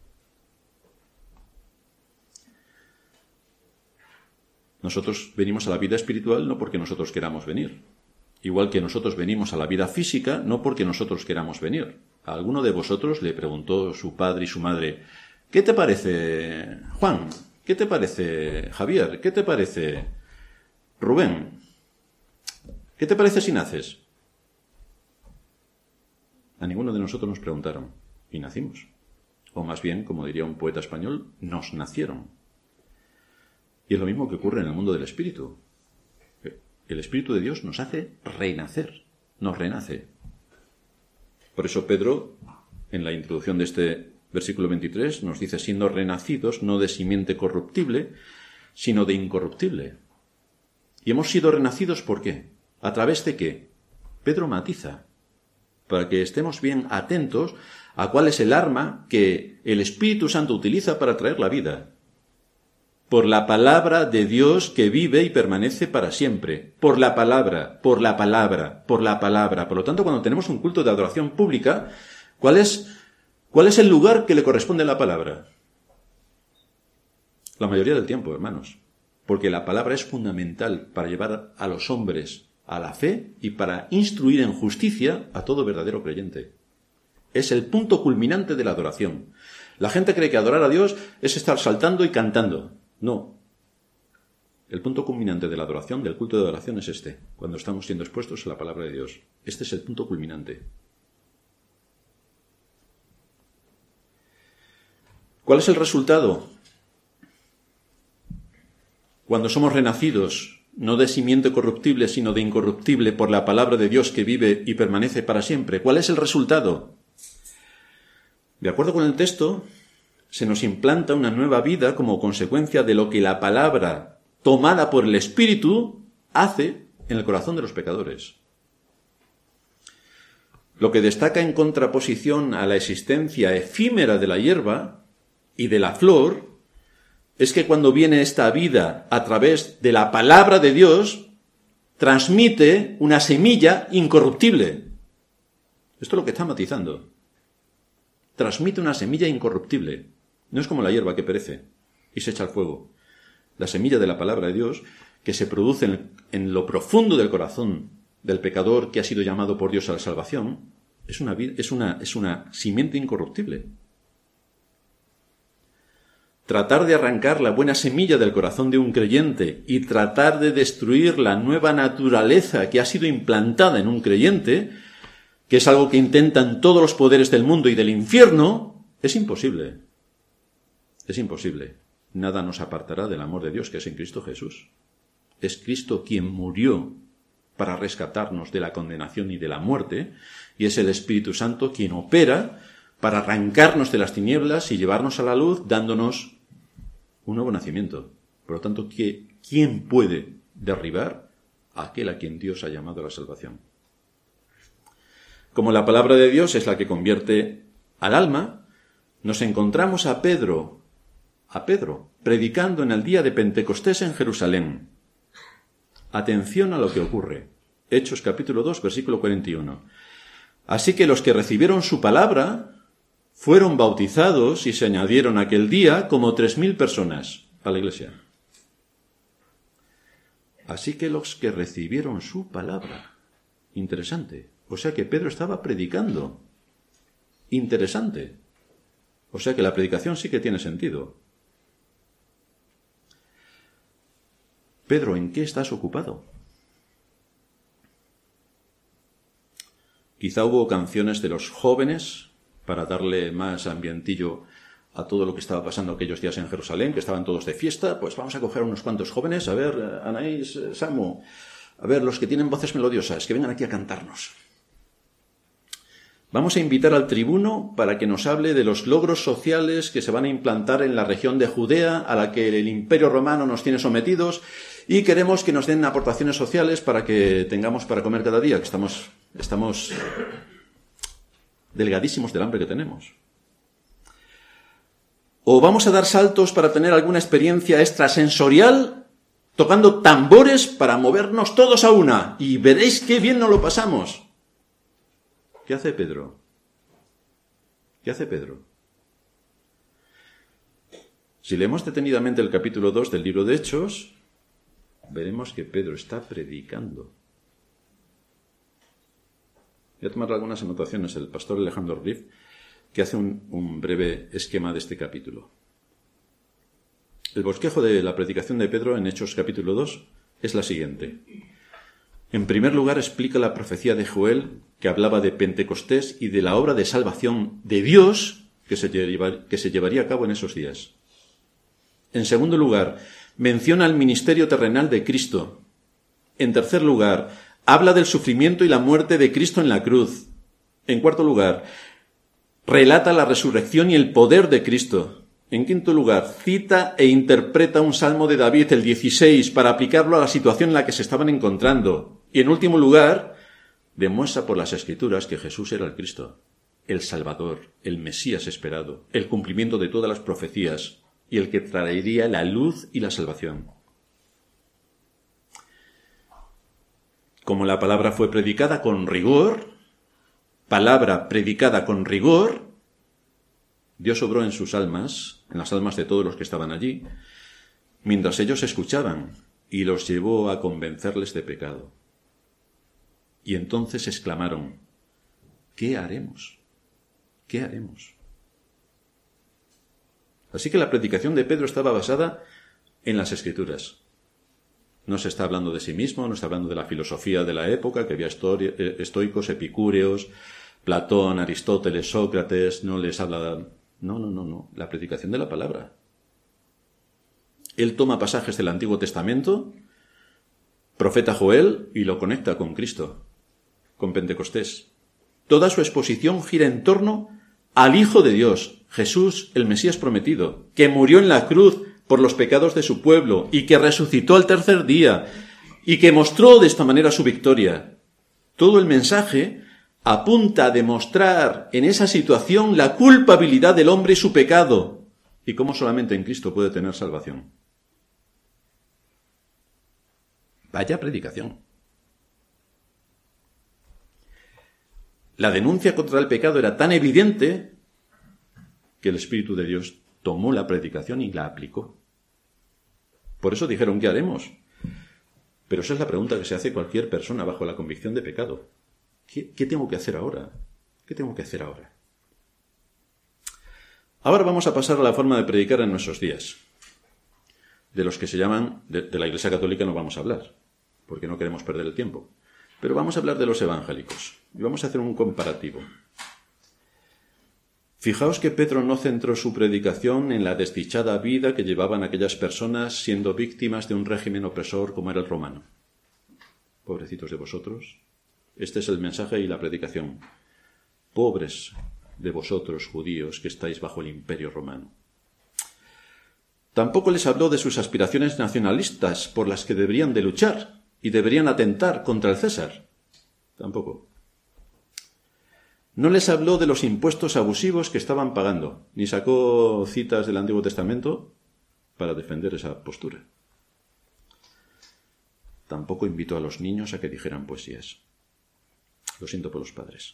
Nosotros venimos a la vida espiritual no porque nosotros queramos venir. Igual que nosotros venimos a la vida física no porque nosotros queramos venir. A alguno de vosotros le preguntó su padre y su madre: ¿qué te parece, Juan? ¿Qué te parece, Javier? ¿Qué te parece, Rubén? ¿Qué te parece si naces? A ninguno de nosotros nos preguntaron y nacimos. O más bien, como diría un poeta español, nos nacieron. Y es lo mismo que ocurre en el mundo del Espíritu. El Espíritu de Dios nos hace renacer, nos renace. Por eso Pedro, en la introducción de este versículo 23, nos dice: siendo renacidos no de simiente corruptible, sino de incorruptible. Y hemos sido renacidos, ¿por qué? ¿A través de qué? Pedro matiza, para que estemos bien atentos a cuál es el arma que el Espíritu Santo utiliza para traer la vida. Por la palabra de Dios que vive y permanece para siempre. Por la palabra, por la palabra, por la palabra. Por lo tanto, cuando tenemos un culto de adoración pública, ¿cuál es el lugar que le corresponde a la palabra? La mayoría del tiempo, hermanos. Porque la palabra es fundamental para llevar a los hombres a la fe y para instruir en justicia a todo verdadero creyente. Es el punto culminante de la adoración. La gente cree que adorar a Dios es estar saltando y cantando. No. El punto culminante de la adoración, del culto de adoración, es este, cuando estamos siendo expuestos a la palabra de Dios. Este es el punto culminante. ¿Cuál es el resultado? Cuando somos renacidos, no de simiente corruptible, sino de incorruptible, por la palabra de Dios que vive y permanece para siempre. ¿Cuál es el resultado? De acuerdo con el texto, se nos implanta una nueva vida como consecuencia de lo que la palabra, tomada por el Espíritu, hace en el corazón de los pecadores. Lo que destaca en contraposición a la existencia efímera de la hierba y de la flor es que cuando viene esta vida a través de la palabra de Dios, transmite una semilla incorruptible. Esto es lo que está matizando. Transmite una semilla incorruptible. No es como la hierba que perece y se echa al fuego. La semilla de la palabra de Dios, que se produce en lo profundo del corazón del pecador que ha sido llamado por Dios a la salvación, es una simiente incorruptible. Tratar de arrancar la buena semilla del corazón de un creyente y tratar de destruir la nueva naturaleza que ha sido implantada en un creyente, que es algo que intentan todos los poderes del mundo y del infierno, es imposible. Es imposible. Nada nos apartará del amor de Dios que es en Cristo Jesús. Es Cristo quien murió para rescatarnos de la condenación y de la muerte, y es el Espíritu Santo quien opera para arrancarnos de las tinieblas y llevarnos a la luz, dándonos un nuevo nacimiento. Por lo tanto, ¿quién puede derribar a aquel a quien Dios ha llamado a la salvación? Como la palabra de Dios es la que convierte al alma, nos encontramos a Pedro, predicando en el día de Pentecostés en Jerusalén. Atención a lo que ocurre. Hechos capítulo 2, versículo 41. Así que los que recibieron su palabra fueron bautizados y se añadieron aquel día como 3.000 personas a la iglesia. Así que los que recibieron su palabra. Interesante. O sea que Pedro estaba predicando. Interesante. O sea que la predicación sí que tiene sentido. Pedro, ¿en qué estás ocupado? Quizá hubo canciones de los jóvenes para darle más ambientillo a todo lo que estaba pasando aquellos días en Jerusalén, que estaban todos de fiesta. Pues vamos a coger unos cuantos jóvenes, a ver, Anaís, Samu, a ver, los que tienen voces melodiosas, que vengan aquí a cantarnos. Vamos a invitar al tribuno para que nos hable de los logros sociales que se van a implantar en la región de Judea, a la que el Imperio Romano nos tiene sometidos, y queremos que nos den aportaciones sociales para que tengamos para comer cada día, que estamos delgadísimos del hambre que tenemos. O vamos a dar saltos para tener alguna experiencia extrasensorial, tocando tambores para movernos todos a una, y veréis qué bien nos lo pasamos. ¿Qué hace Pedro? ¿Qué hace Pedro? Si leemos detenidamente el capítulo 2 del libro de Hechos, veremos que Pedro está predicando. Voy a tomar algunas anotaciones del pastor Alejandro Riff, que hace un breve esquema de este capítulo. El bosquejo de la predicación de Pedro en Hechos capítulo 2 es la siguiente. En primer lugar, explica la profecía de Joel, que hablaba de Pentecostés y de la obra de salvación de Dios que se llevaría a cabo en esos días. En segundo lugar, menciona el ministerio terrenal de Cristo. En tercer lugar, habla del sufrimiento y la muerte de Cristo en la cruz. En cuarto lugar, relata la resurrección y el poder de Cristo. En quinto lugar, cita e interpreta un salmo de David, el 16, para aplicarlo a la situación en la que se estaban encontrando. Y en último lugar, demuestra por las Escrituras que Jesús era el Cristo, el Salvador, el Mesías esperado, el cumplimiento de todas las profecías y el que traería la luz y la salvación. Como la palabra fue predicada con rigor, Dios obró en sus almas, en las almas de todos los que estaban allí, mientras ellos escuchaban, y los llevó a convencerles de pecado. Y entonces exclamaron, ¿qué haremos? ¿Qué haremos? Así que la predicación de Pedro estaba basada en las Escrituras. No se está hablando de sí mismo, no está hablando de la filosofía de la época, que había estoicos, epicúreos, Platón, Aristóteles, Sócrates, no les habla... No. La predicación de la palabra. Él toma pasajes del Antiguo Testamento, profeta Joel, y lo conecta con Cristo, con Pentecostés. Toda su exposición gira en torno al Hijo de Dios, Jesús, el Mesías prometido, que murió en la cruz por los pecados de su pueblo y que resucitó al tercer día y que mostró de esta manera su victoria. Todo el mensaje apunta a demostrar en esa situación la culpabilidad del hombre y su pecado y cómo solamente en Cristo puede tener salvación. Vaya predicación. La denuncia contra el pecado era tan evidente que el Espíritu de Dios tomó la predicación y la aplicó. Por eso dijeron, ¿qué haremos? Pero esa es la pregunta que se hace cualquier persona bajo la convicción de pecado. ¿Qué tengo que hacer ahora? ¿Qué tengo que hacer ahora? Ahora vamos a pasar a la forma de predicar en nuestros días. De los que se llaman, de la Iglesia Católica no vamos a hablar, porque no queremos perder el tiempo. Pero vamos a hablar de los evangélicos. Y vamos a hacer un comparativo. Fijaos que Pedro no centró su predicación en la desdichada vida que llevaban aquellas personas siendo víctimas de un régimen opresor como era el romano. Pobrecitos de vosotros. Este es el mensaje y la predicación. Pobres de vosotros, judíos, que estáis bajo el imperio romano. Tampoco les habló de sus aspiraciones nacionalistas por las que deberían de luchar y deberían atentar contra el César. Tampoco. No les habló de los impuestos abusivos que estaban pagando, ni sacó citas del Antiguo Testamento para defender esa postura. Tampoco invitó a los niños a que dijeran poesías. Lo siento por los padres.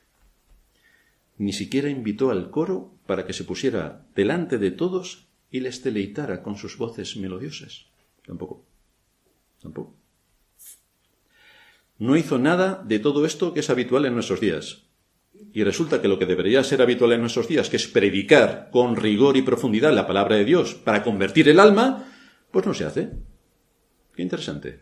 Ni siquiera invitó al coro para que se pusiera delante de todos y les deleitara con sus voces melodiosas. Tampoco. No hizo nada de todo esto que es habitual en nuestros días. Y resulta que lo que debería ser habitual en nuestros días, que es predicar con rigor y profundidad la palabra de Dios para convertir el alma, pues no se hace. Qué interesante.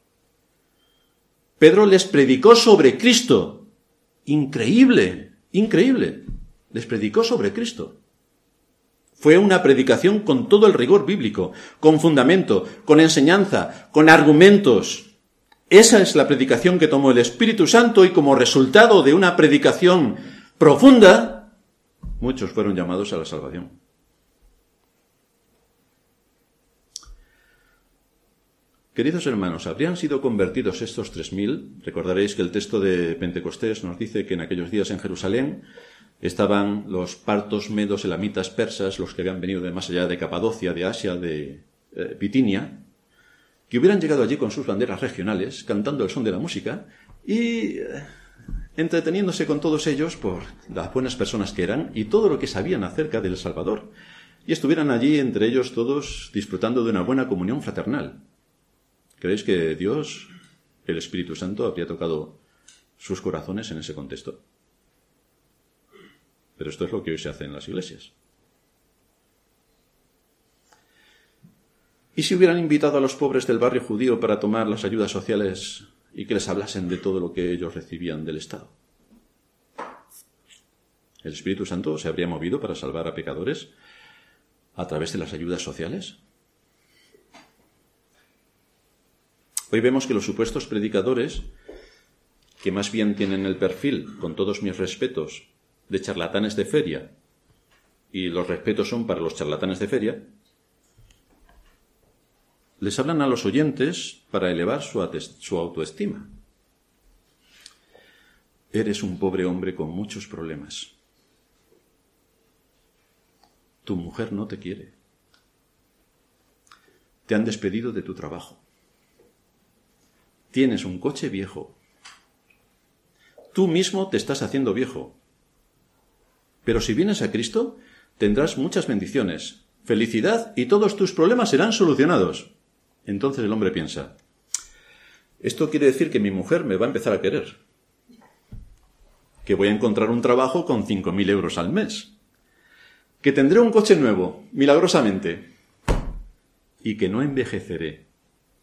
Pedro les predicó sobre Cristo. Increíble. Les predicó sobre Cristo. Fue una predicación con todo el rigor bíblico, con fundamento, con enseñanza, con argumentos. Esa es la predicación que tomó el Espíritu Santo y como resultado de una predicación profunda, muchos fueron llamados a la salvación. Queridos hermanos, ¿habrían sido convertidos estos 3.000? Recordaréis que el texto de Pentecostés nos dice que en aquellos días en Jerusalén estaban los partos, medos, elamitas, persas, los que habían venido de más allá de Capadocia, de Asia, de Bitinia, que hubieran llegado allí con sus banderas regionales, cantando el son de la música y entreteniéndose con todos ellos por las buenas personas que eran y todo lo que sabían acerca del Salvador, y estuvieran allí entre ellos todos disfrutando de una buena comunión fraternal. ¿Creéis que Dios, el Espíritu Santo, habría tocado sus corazones en ese contexto? Pero esto es lo que hoy se hace en las iglesias. ¿Y si hubieran invitado a los pobres del barrio judío para tomar las ayudas sociales y que les hablasen de todo lo que ellos recibían del Estado? ¿El Espíritu Santo se habría movido para salvar a pecadores a través de las ayudas sociales? Hoy vemos que los supuestos predicadores, que más bien tienen el perfil, con todos mis respetos, de charlatanes de feria, y los respetos son para los charlatanes de feria, les hablan a los oyentes para elevar su autoestima. Eres un pobre hombre con muchos problemas. Tu mujer no te quiere. Te han despedido de tu trabajo. Tienes un coche viejo. Tú mismo te estás haciendo viejo. Pero si vienes a Cristo, tendrás muchas bendiciones, felicidad y todos tus problemas serán solucionados. Entonces el hombre piensa, esto quiere decir que mi mujer me va a empezar a querer, que voy a encontrar un trabajo con 5.000 euros al mes, que tendré un coche nuevo, milagrosamente, y que no envejeceré.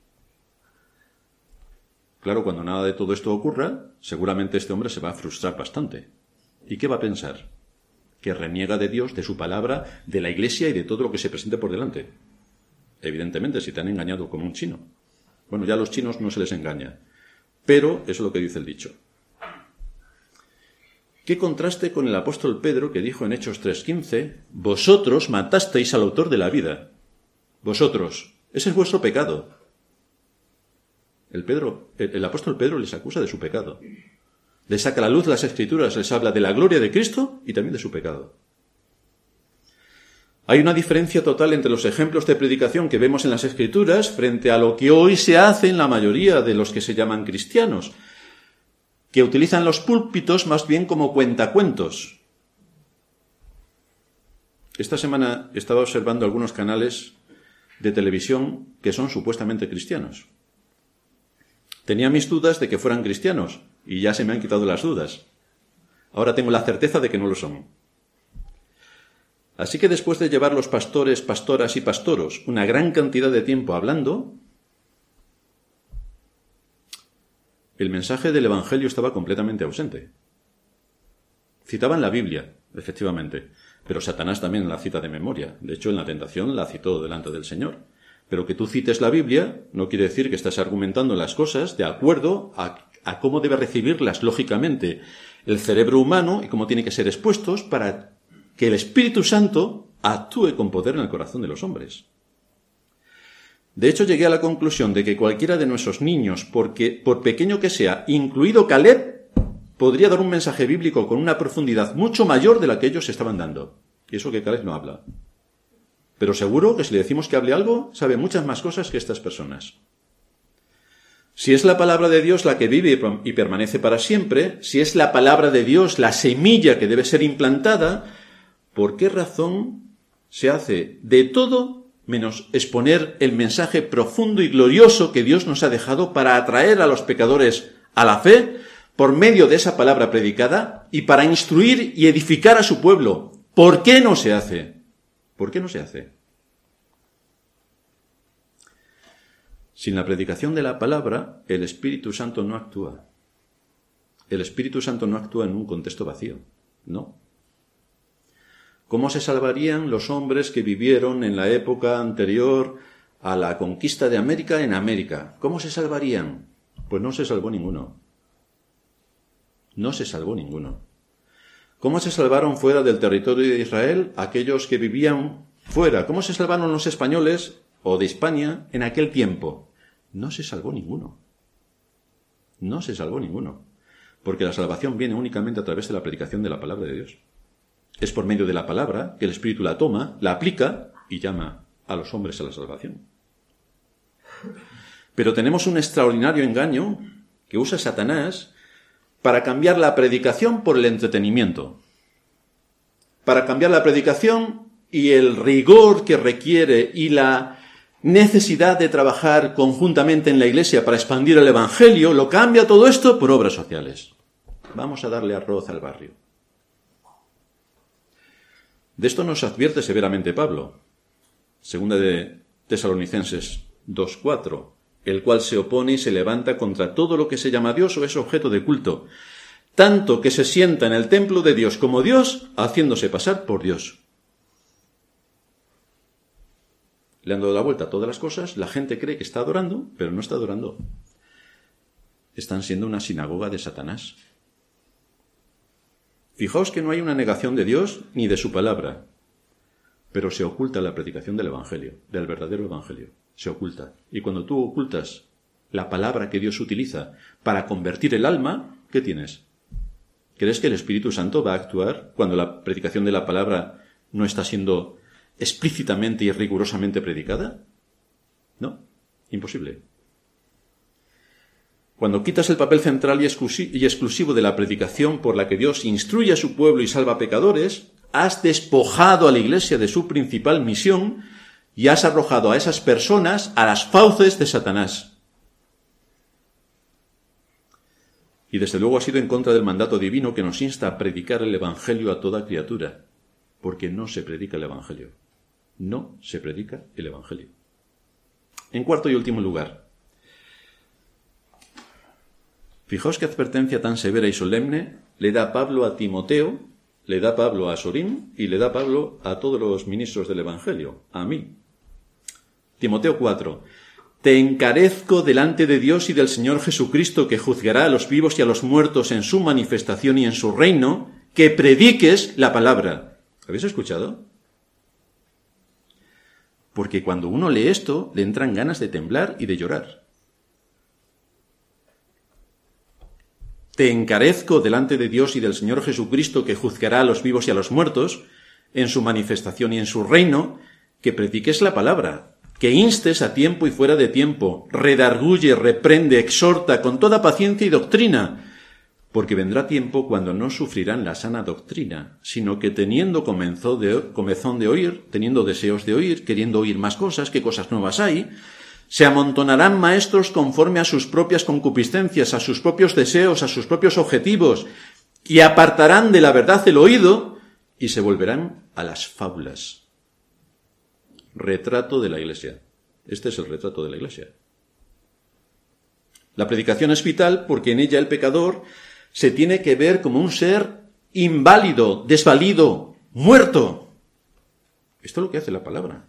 Claro, cuando nada de todo esto ocurra, seguramente este hombre se va a frustrar bastante. ¿Y qué va a pensar? Que reniega de Dios, de su palabra, de la Iglesia y de todo lo que se presente por delante. Evidentemente, si te han engañado como un chino. Bueno, ya a los chinos no se les engaña. Pero eso es lo que dice el dicho. ¿Qué contraste con el apóstol Pedro que dijo en Hechos 3:15, vosotros matasteis al autor de la vida? Vosotros, ese es vuestro pecado. El apóstol Pedro les acusa de su pecado. Les saca a la luz las Escrituras, les habla de la gloria de Cristo y también de su pecado. Hay una diferencia total entre los ejemplos de predicación que vemos en las Escrituras frente a lo que hoy se hace en la mayoría de los que se llaman cristianos, que utilizan los púlpitos más bien como cuentacuentos. Esta semana estaba observando algunos canales de televisión que son supuestamente cristianos. Tenía mis dudas de que fueran cristianos y ya se me han quitado las dudas. Ahora tengo la certeza de que no lo son. Así que después de llevar los pastores, pastoras y pastoros una gran cantidad de tiempo hablando, el mensaje del Evangelio estaba completamente ausente. Citaban la Biblia, efectivamente, pero Satanás también la cita de memoria. De hecho, en la tentación la citó delante del Señor. Pero que tú cites la Biblia no quiere decir que estás argumentando las cosas de acuerdo a cómo debe recibirlas lógicamente el cerebro humano y cómo tiene que ser expuestos para que el Espíritu Santo actúe con poder en el corazón de los hombres. De hecho, llegué a la conclusión de que cualquiera de nuestros niños, por pequeño que sea, incluido Caleb, podría dar un mensaje bíblico con una profundidad mucho mayor de la que ellos estaban dando. Y eso que Caleb no habla. Pero seguro que si le decimos que hable algo, sabe muchas más cosas que estas personas. Si es la palabra de Dios la que vive y permanece para siempre, si es la palabra de Dios la semilla que debe ser implantada, ¿por qué razón se hace de todo menos exponer el mensaje profundo y glorioso que Dios nos ha dejado para atraer a los pecadores a la fe por medio de esa palabra predicada y para instruir y edificar a su pueblo? ¿Por qué no se hace? ¿Por qué no se hace? Sin la predicación de la palabra, el Espíritu Santo no actúa. El Espíritu Santo no actúa en un contexto vacío, no. ¿Cómo se salvarían los hombres que vivieron en la época anterior a la conquista de América en América? ¿Cómo se salvarían? Pues no se salvó ninguno. No se salvó ninguno. ¿Cómo se salvaron fuera del territorio de Israel aquellos que vivían fuera? ¿Cómo se salvaron los españoles o de Hispania en aquel tiempo? No se salvó ninguno. No se salvó ninguno. Porque la salvación viene únicamente a través de la predicación de la palabra de Dios. Es por medio de la palabra que el Espíritu la toma, la aplica y llama a los hombres a la salvación. Pero tenemos un extraordinario engaño que usa Satanás para cambiar la predicación por el entretenimiento. Para cambiar la predicación y el rigor que requiere y la necesidad de trabajar conjuntamente en la iglesia para expandir el evangelio, lo cambia todo esto por obras sociales. Vamos a darle arroz al barrio. De esto nos advierte severamente Pablo. Segunda de Tesalonicenses 2:4, el cual se opone y se levanta contra todo lo que se llama Dios o es objeto de culto, tanto que se sienta en el templo de Dios como Dios, haciéndose pasar por Dios. Le han dado la vuelta a todas las cosas, la gente cree que está adorando, pero no está adorando. Están siendo una sinagoga de Satanás. Fijaos que no hay una negación de Dios ni de su palabra, pero se oculta la predicación del Evangelio, del verdadero Evangelio. Se oculta. Y cuando tú ocultas la palabra que Dios utiliza para convertir el alma, ¿qué tienes? ¿Crees que el Espíritu Santo va a actuar cuando la predicación de la palabra no está siendo explícitamente y rigurosamente predicada? No, imposible. Cuando quitas el papel central y exclusivo de la predicación por la que Dios instruye a su pueblo y salva a pecadores, has despojado a la Iglesia de su principal misión y has arrojado a esas personas a las fauces de Satanás. Y desde luego ha sido en contra del mandato divino que nos insta a predicar el Evangelio a toda criatura, porque no se predica el Evangelio. No se predica el Evangelio. En cuarto y último lugar, fijaos qué advertencia tan severa y solemne le da Pablo a Timoteo, le da Pablo a Sorín y le da Pablo a todos los ministros del Evangelio, a mí. Timoteo 4. Te encarezco delante de Dios y del Señor Jesucristo, que juzgará a los vivos y a los muertos en su manifestación y en su reino, que prediques la palabra. ¿Habéis escuchado? Porque cuando uno lee esto, le entran ganas de temblar y de llorar. Te encarezco delante de Dios y del Señor Jesucristo, que juzgará a los vivos y a los muertos, en su manifestación y en su reino, que prediques la palabra, que instes a tiempo y fuera de tiempo, redarguye, reprende, exhorta con toda paciencia y doctrina, porque vendrá tiempo cuando no sufrirán la sana doctrina, sino que teniendo comezón de oír, teniendo deseos de oír, queriendo oír más cosas, qué cosas nuevas hay, se amontonarán maestros conforme a sus propias concupiscencias, a sus propios deseos, a sus propios objetivos, y apartarán de la verdad el oído y se volverán a las fábulas. Retrato de la Iglesia. Este es el retrato de la Iglesia. La predicación es vital porque en ella el pecador se tiene que ver como un ser inválido, desvalido, muerto. Esto es lo que hace la palabra.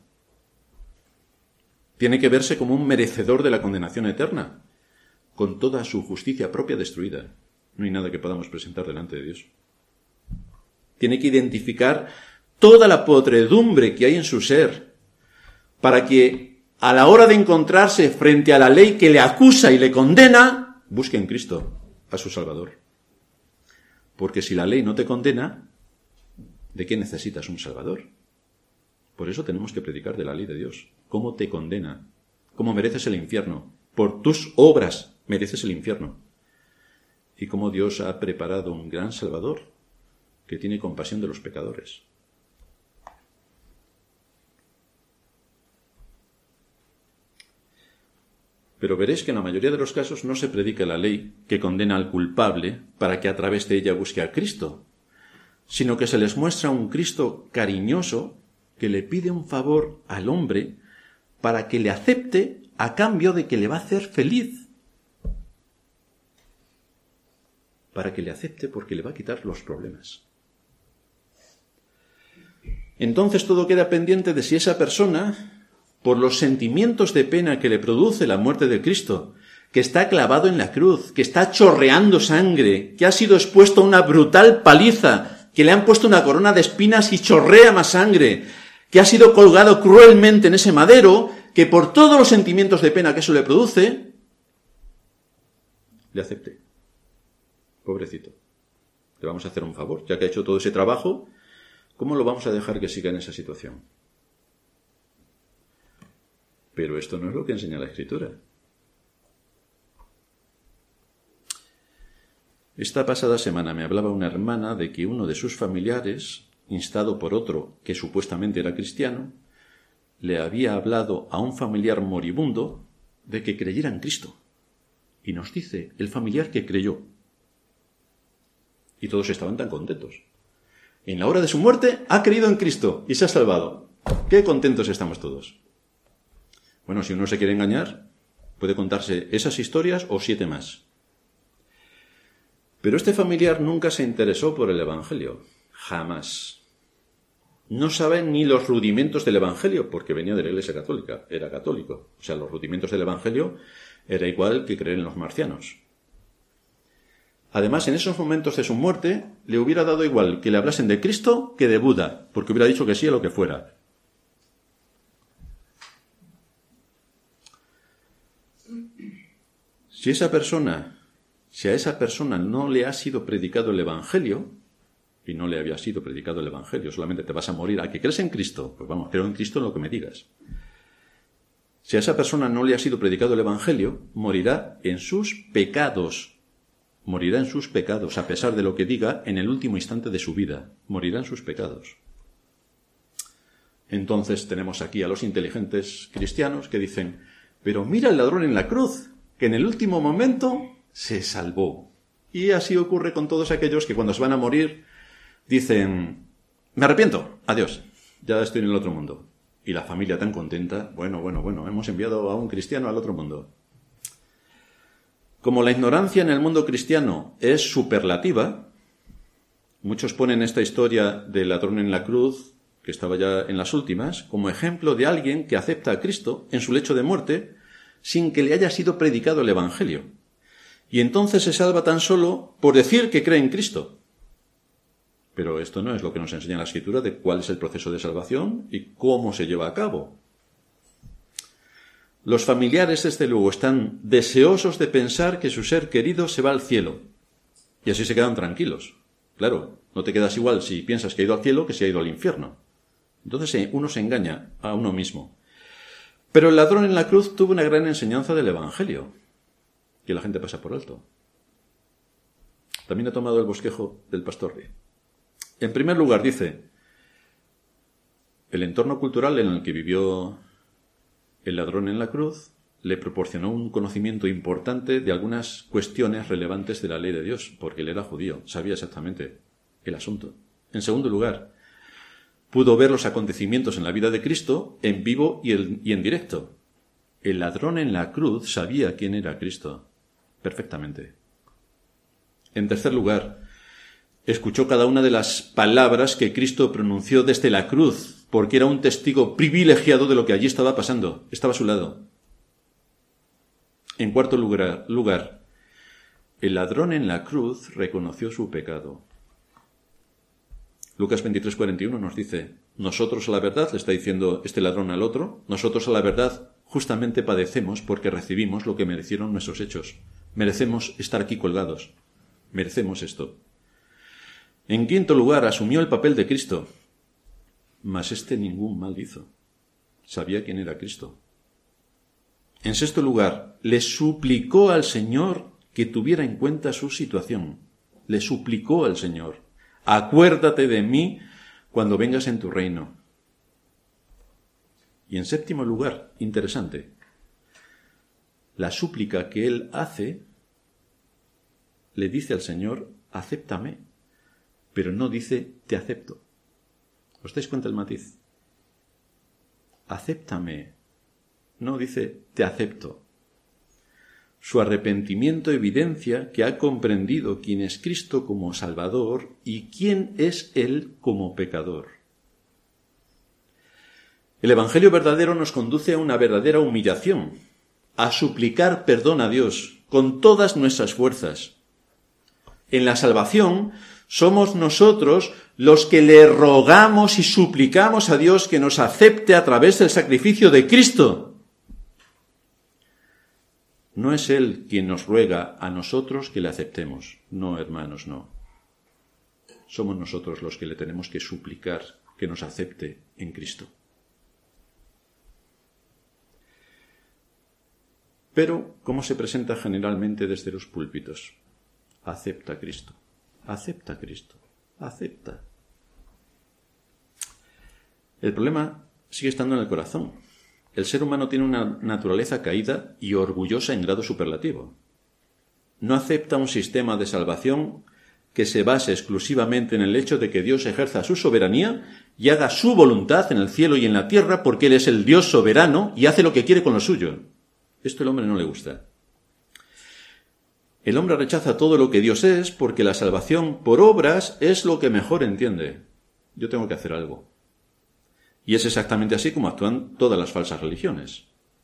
Tiene que verse como un merecedor de la condenación eterna, con toda su justicia propia destruida. No hay nada que podamos presentar delante de Dios. Tiene que identificar toda la podredumbre que hay en su ser, para que a la hora de encontrarse frente a la ley que le acusa y le condena, busque en Cristo a su Salvador. Porque si la ley no te condena, ¿de qué necesitas un Salvador? Por eso tenemos que predicar de la ley de Dios. ¿Cómo te condena? ¿Cómo mereces el infierno? Por tus obras mereces el infierno. Y cómo Dios ha preparado un gran Salvador que tiene compasión de los pecadores. Pero veréis que en la mayoría de los casos no se predica la ley que condena al culpable para que a través de ella busque a Cristo, sino que se les muestra un Cristo cariñoso que le pide un favor al hombre para que le acepte a cambio de que le va a hacer feliz. Para que le acepte porque le va a quitar los problemas. Entonces todo queda pendiente de si esa persona, por los sentimientos de pena que le produce la muerte de Cristo, que está clavado en la cruz, que está chorreando sangre, que ha sido expuesto a una brutal paliza, que le han puesto una corona de espinas y chorrea más sangre, que ha sido colgado cruelmente en ese madero, que por todos los sentimientos de pena que eso le produce, le acepte. Pobrecito. Le vamos a hacer un favor, ya que ha hecho todo ese trabajo, ¿cómo lo vamos a dejar que siga en esa situación? Pero esto no es lo que enseña la Escritura. Esta pasada semana me hablaba una hermana de que uno de sus familiares, instado por otro que supuestamente era cristiano, le había hablado a un familiar moribundo de que creyera en Cristo. Y nos dice el familiar que creyó. Y todos estaban tan contentos. En la hora de su muerte ha creído en Cristo y se ha salvado. ¡Qué contentos estamos todos! Bueno, si uno se quiere engañar, puede contarse esas historias o 7 más. Pero este familiar nunca se interesó por el Evangelio. Jamás. No sabe ni los rudimentos del Evangelio, porque venía de la Iglesia Católica, era católico. O sea, los rudimentos del Evangelio era igual que creer en los marcianos. Además, en esos momentos de su muerte, le hubiera dado igual que le hablasen de Cristo que de Buda, porque hubiera dicho que sí a lo que fuera. Si a esa persona no le ha sido predicado el Evangelio, y no le había sido predicado el Evangelio, solamente te vas a morir, ¿a que crees en Cristo? Pues vamos, creo en Cristo en lo que me digas. Si a esa persona no le ha sido predicado el Evangelio, morirá en sus pecados. Morirá en sus pecados, a pesar de lo que diga en el último instante de su vida. Morirá en sus pecados. Entonces tenemos aquí a los inteligentes cristianos que dicen, pero mira el ladrón en la cruz, que en el último momento se salvó. Y así ocurre con todos aquellos que cuando se van a morir dicen, me arrepiento, adiós, ya estoy en el otro mundo. Y la familia tan contenta, bueno, hemos enviado a un cristiano al otro mundo. Como la ignorancia en el mundo cristiano es superlativa, muchos ponen esta historia del ladrón en la cruz, que estaba ya en las últimas, como ejemplo de alguien que acepta a Cristo en su lecho de muerte sin que le haya sido predicado el Evangelio. Y entonces se salva tan solo por decir que cree en Cristo. Pero esto no es lo que nos enseña la Escritura de cuál es el proceso de salvación y cómo se lleva a cabo. Los familiares, desde luego, están deseosos de pensar que su ser querido se va al cielo. Y así se quedan tranquilos. Claro, no te quedas igual si piensas que ha ido al cielo que si ha ido al infierno. Entonces uno se engaña a uno mismo. Pero el ladrón en la cruz tuvo una gran enseñanza del Evangelio, que la gente pasa por alto. También ha tomado el bosquejo del pastor Río. En primer lugar, dice, el entorno cultural en el que vivió el ladrón en la cruz le proporcionó un conocimiento importante de algunas cuestiones relevantes de la ley de Dios, porque él era judío, sabía exactamente el asunto. En segundo lugar, pudo ver los acontecimientos en la vida de Cristo en vivo y en directo. El ladrón en la cruz sabía quién era Cristo perfectamente. En tercer lugar, escuchó cada una de las palabras que Cristo pronunció desde la cruz, porque era un testigo privilegiado de lo que allí estaba pasando. Estaba a su lado. En cuarto lugar, el ladrón en la cruz reconoció su pecado. Lucas 23:41 nos dice, nosotros a la verdad, le está diciendo este ladrón al otro, nosotros a la verdad justamente padecemos porque recibimos lo que merecieron nuestros hechos. Merecemos estar aquí colgados. Merecemos esto. En quinto lugar, asumió el papel de Cristo. Mas éste ningún mal hizo. Sabía quién era Cristo. En sexto lugar, le suplicó al Señor que tuviera en cuenta su situación. Le suplicó al Señor, acuérdate de mí cuando vengas en tu reino. Y en séptimo lugar, interesante, la súplica que él hace, le dice al Señor, acéptame, pero no dice, te acepto. ¿Os dais cuenta el matiz? Acéptame. No dice, te acepto. Su arrepentimiento evidencia que ha comprendido quién es Cristo como Salvador y quién es Él como pecador. El Evangelio verdadero nos conduce a una verdadera humillación, a suplicar perdón a Dios con todas nuestras fuerzas. En la salvación Somos nosotros los que le rogamos y suplicamos a Dios que nos acepte a través del sacrificio de Cristo. No es Él quien nos ruega a nosotros que le aceptemos. No, hermanos, no. Somos nosotros los que le tenemos que suplicar que nos acepte en Cristo. Pero, ¿cómo se presenta generalmente desde los púlpitos? Acepta a Cristo. Acepta a Cristo. Acepta. El problema sigue estando en el corazón. El ser humano tiene una naturaleza caída y orgullosa en grado superlativo. No acepta un sistema de salvación que se base exclusivamente en el hecho de que Dios ejerza su soberanía y haga su voluntad en el cielo y en la tierra porque Él es el Dios soberano y hace lo que quiere con lo suyo. Esto al hombre no le gusta. El hombre rechaza todo lo que Dios es porque la salvación por obras es lo que mejor entiende. Yo tengo que hacer algo. Y es exactamente así como actúan todas las falsas religiones.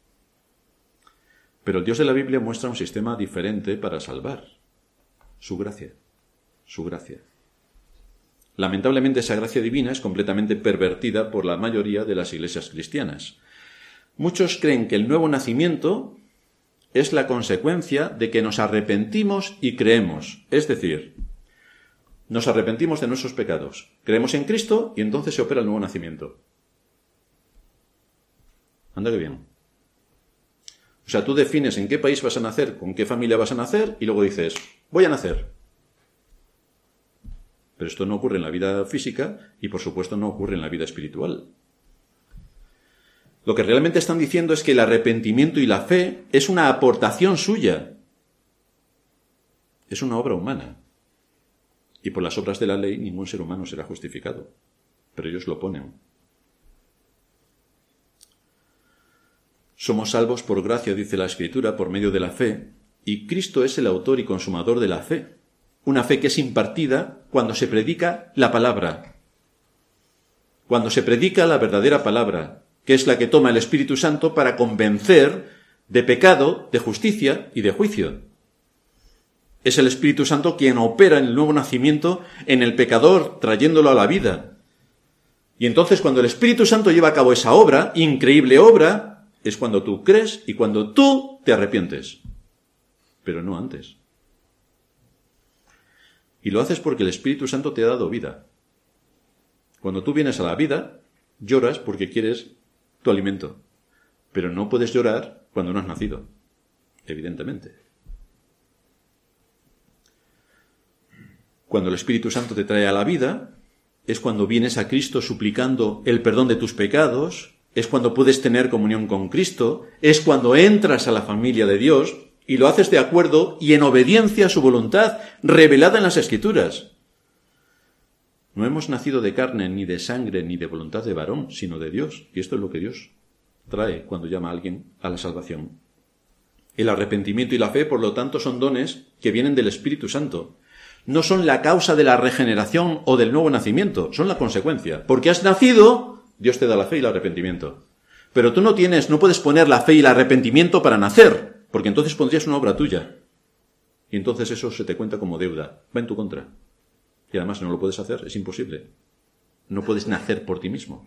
Pero el Dios de la Biblia muestra un sistema diferente para salvar. Su gracia. Su gracia. Lamentablemente esa gracia divina es completamente pervertida por la mayoría de las iglesias cristianas. Muchos creen que el nuevo nacimiento es la consecuencia de que nos arrepentimos y creemos. Es decir, nos arrepentimos de nuestros pecados, creemos en Cristo y entonces se opera el nuevo nacimiento. Anda que bien. O sea, tú defines en qué país vas a nacer, con qué familia vas a nacer y luego dices, voy a nacer. Pero esto no ocurre en la vida física y por supuesto no ocurre en la vida espiritual. Lo que realmente están diciendo es que el arrepentimiento y la fe es una aportación suya. Es una obra humana. Y por las obras de la ley ningún ser humano será justificado. Pero ellos lo ponen. Somos salvos por gracia, dice la Escritura, por medio de la fe, y Cristo es el autor y consumador de la fe. Una fe que es impartida cuando se predica la palabra. Cuando se predica la verdadera palabra, que es la que toma el Espíritu Santo para convencer de pecado, de justicia y de juicio. Es el Espíritu Santo quien opera en el nuevo nacimiento en el pecador, trayéndolo a la vida. Y entonces cuando el Espíritu Santo lleva a cabo esa obra, increíble obra, es cuando tú crees y cuando tú te arrepientes. Pero no antes. Y lo haces porque el Espíritu Santo te ha dado vida. Cuando tú vienes a la vida, lloras porque quieres tu alimento. Pero no puedes llorar cuando no has nacido. Evidentemente. Cuando el Espíritu Santo te trae a la vida, es cuando vienes a Cristo suplicando el perdón de tus pecados, es cuando puedes tener comunión con Cristo, es cuando entras a la familia de Dios y lo haces de acuerdo y en obediencia a su voluntad revelada en las Escrituras. No hemos nacido de carne, ni de sangre, ni de voluntad de varón, sino de Dios. Y esto es lo que Dios trae cuando llama a alguien a la salvación. El arrepentimiento y la fe, por lo tanto, son dones que vienen del Espíritu Santo. No son la causa de la regeneración o del nuevo nacimiento, son la consecuencia. Porque has nacido, Dios te da la fe y el arrepentimiento. Pero tú no puedes poner la fe y el arrepentimiento para nacer, porque entonces pondrías una obra tuya. Y entonces eso se te cuenta como deuda, va en tu contra. Y además no lo puedes hacer, es imposible. No puedes nacer por ti mismo.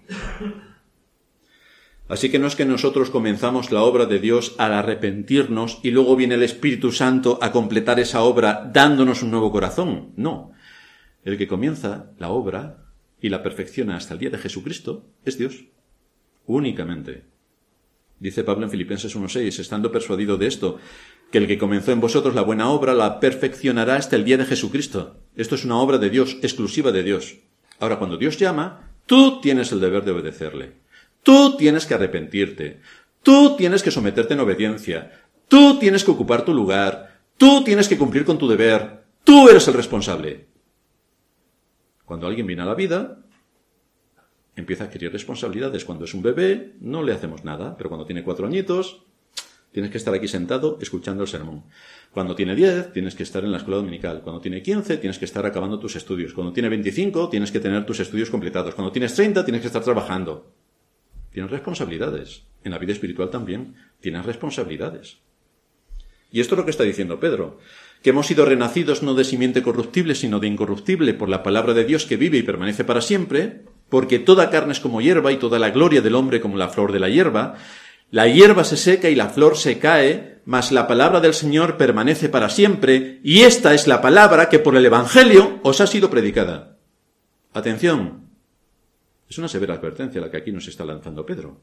Así que no es que nosotros comenzamos la obra de Dios al arrepentirnos y luego viene el Espíritu Santo a completar esa obra dándonos un nuevo corazón. No. El que comienza la obra y la perfecciona hasta el día de Jesucristo es Dios. Únicamente. Dice Pablo en Filipenses 1:6, estando persuadido de esto, que el que comenzó en vosotros la buena obra la perfeccionará hasta el día de Jesucristo. Esto es una obra de Dios, exclusiva de Dios. Ahora, cuando Dios llama, tú tienes el deber de obedecerle. Tú tienes que arrepentirte. Tú tienes que someterte en obediencia. Tú tienes que ocupar tu lugar. Tú tienes que cumplir con tu deber. Tú eres el responsable. Cuando alguien viene a la vida, empieza a adquirir responsabilidades. Cuando es un bebé, no le hacemos nada. Pero cuando tiene 4 añitos, tienes que estar aquí sentado escuchando el sermón. Cuando tiene 10, tienes que estar en la escuela dominical. Cuando tiene 15, tienes que estar acabando tus estudios. Cuando tiene 25, tienes que tener tus estudios completados. Cuando tienes 30, tienes que estar trabajando. Tienes responsabilidades. En la vida espiritual también tienes responsabilidades. Y esto es lo que está diciendo Pedro, que hemos sido renacidos no de simiente corruptible, sino de incorruptible por la palabra de Dios que vive y permanece para siempre, porque toda carne es como hierba y toda la gloria del hombre como la flor de la hierba. La hierba se seca y la flor se cae, mas la palabra del Señor permanece para siempre, y esta es la palabra que por el Evangelio os ha sido predicada. Atención, es una severa advertencia la que aquí nos está lanzando Pedro.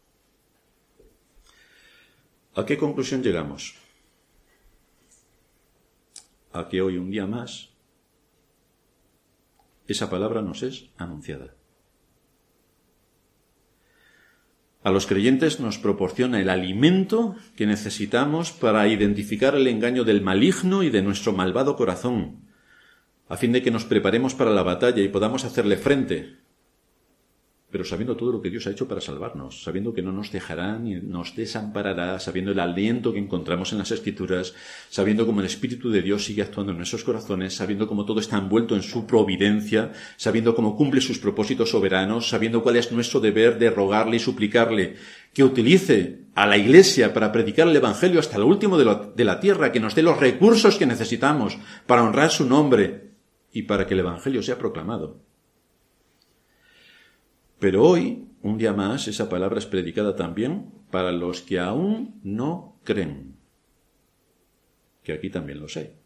¿A qué conclusión llegamos? A que hoy, un día más, esa palabra nos es anunciada. A los creyentes nos proporciona el alimento que necesitamos para identificar el engaño del maligno y de nuestro malvado corazón, a fin de que nos preparemos para la batalla y podamos hacerle frente, pero sabiendo todo lo que Dios ha hecho para salvarnos, sabiendo que no nos dejará ni nos desamparará, sabiendo el aliento que encontramos en las Escrituras, sabiendo cómo el Espíritu de Dios sigue actuando en nuestros corazones, sabiendo cómo todo está envuelto en su providencia, sabiendo cómo cumple sus propósitos soberanos, sabiendo cuál es nuestro deber de rogarle y suplicarle que utilice a la Iglesia para predicar el Evangelio hasta lo último de la tierra, que nos dé los recursos que necesitamos para honrar su nombre y para que el Evangelio sea proclamado. Pero hoy, un día más, esa palabra es predicada también para los que aún no creen, que aquí también los hay.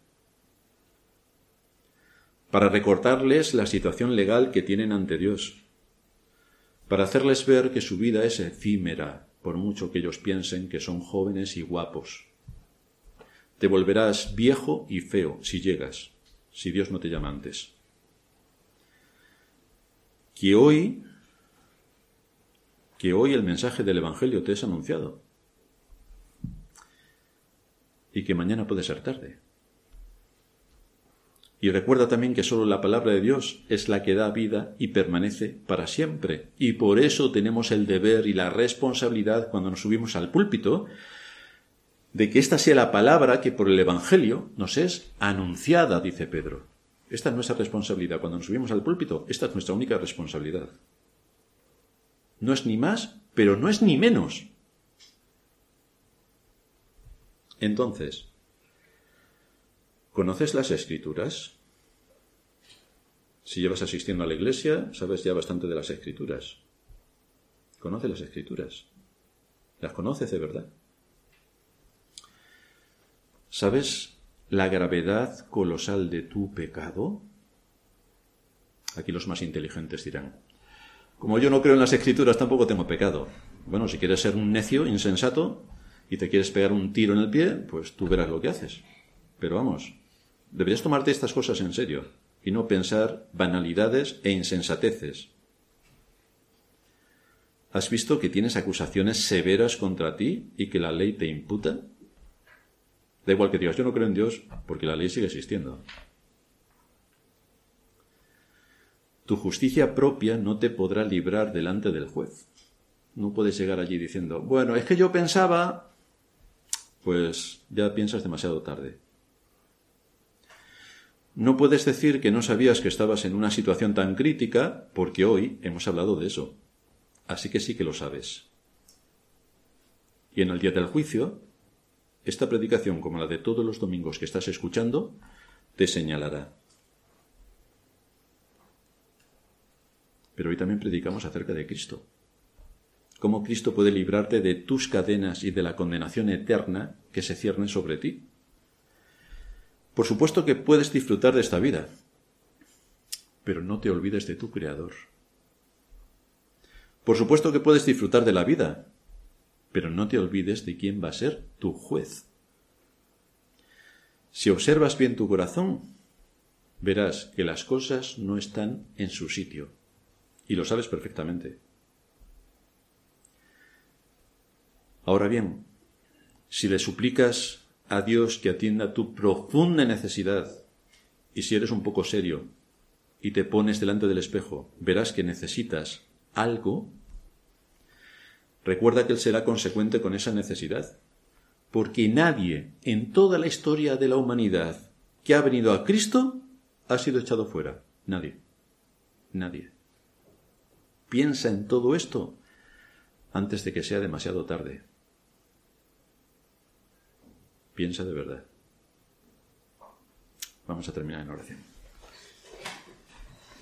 Para recordarles la situación legal que tienen ante Dios, para hacerles ver que su vida es efímera, por mucho que ellos piensen que son jóvenes y guapos. Te volverás viejo y feo si llegas, si Dios no te llama antes. Que hoy el mensaje del Evangelio te es anunciado y que mañana puede ser tarde. Y recuerda también que solo la palabra de Dios es la que da vida y permanece para siempre. Y por eso tenemos el deber y la responsabilidad cuando nos subimos al púlpito de que esta sea la palabra que por el Evangelio nos es anunciada, dice Pedro. Esta es nuestra responsabilidad. Cuando nos subimos al púlpito, esta es nuestra única responsabilidad. No es ni más, pero no es ni menos. Entonces, ¿conoces las Escrituras? Si llevas asistiendo a la iglesia, sabes ya bastante de las Escrituras. ¿Conoces las Escrituras? ¿Las conoces de verdad? ¿Sabes la gravedad colosal de tu pecado? Aquí los más inteligentes dirán: como yo no creo en las Escrituras, tampoco tengo pecado. Bueno, si quieres ser un necio, insensato, y te quieres pegar un tiro en el pie, pues tú verás lo que haces. Pero vamos, deberías tomarte estas cosas en serio y no pensar banalidades e insensateces. ¿Has visto que tienes acusaciones severas contra ti y que la ley te imputa? Da igual que digas, yo no creo en Dios, porque la ley sigue existiendo. Tu justicia propia no te podrá librar delante del juez. No puedes llegar allí diciendo, bueno, es que yo pensaba, pues ya piensas demasiado tarde. No puedes decir que no sabías que estabas en una situación tan crítica, porque hoy hemos hablado de eso. Así que sí que lo sabes. Y en el día del juicio, esta predicación, como la de todos los domingos que estás escuchando, te señalará. Pero hoy también predicamos acerca de Cristo. Cómo Cristo puede librarte de tus cadenas y de la condenación eterna que se cierne sobre ti. Por supuesto que puedes disfrutar de esta vida, pero no te olvides de tu Creador. Por supuesto que puedes disfrutar de la vida, pero no te olvides de quién va a ser tu juez. Si observas bien tu corazón, verás que las cosas no están en su sitio. Y lo sabes perfectamente. Ahora bien, si le suplicas a Dios que atienda tu profunda necesidad, y si eres un poco serio y te pones delante del espejo, verás que necesitas algo, recuerda que Él será consecuente con esa necesidad, porque nadie en toda la historia de la humanidad que ha venido a Cristo ha sido echado fuera. Nadie. Nadie. Piensa en todo esto antes de que sea demasiado tarde. piensa de verdad. Vamos a terminar en oración.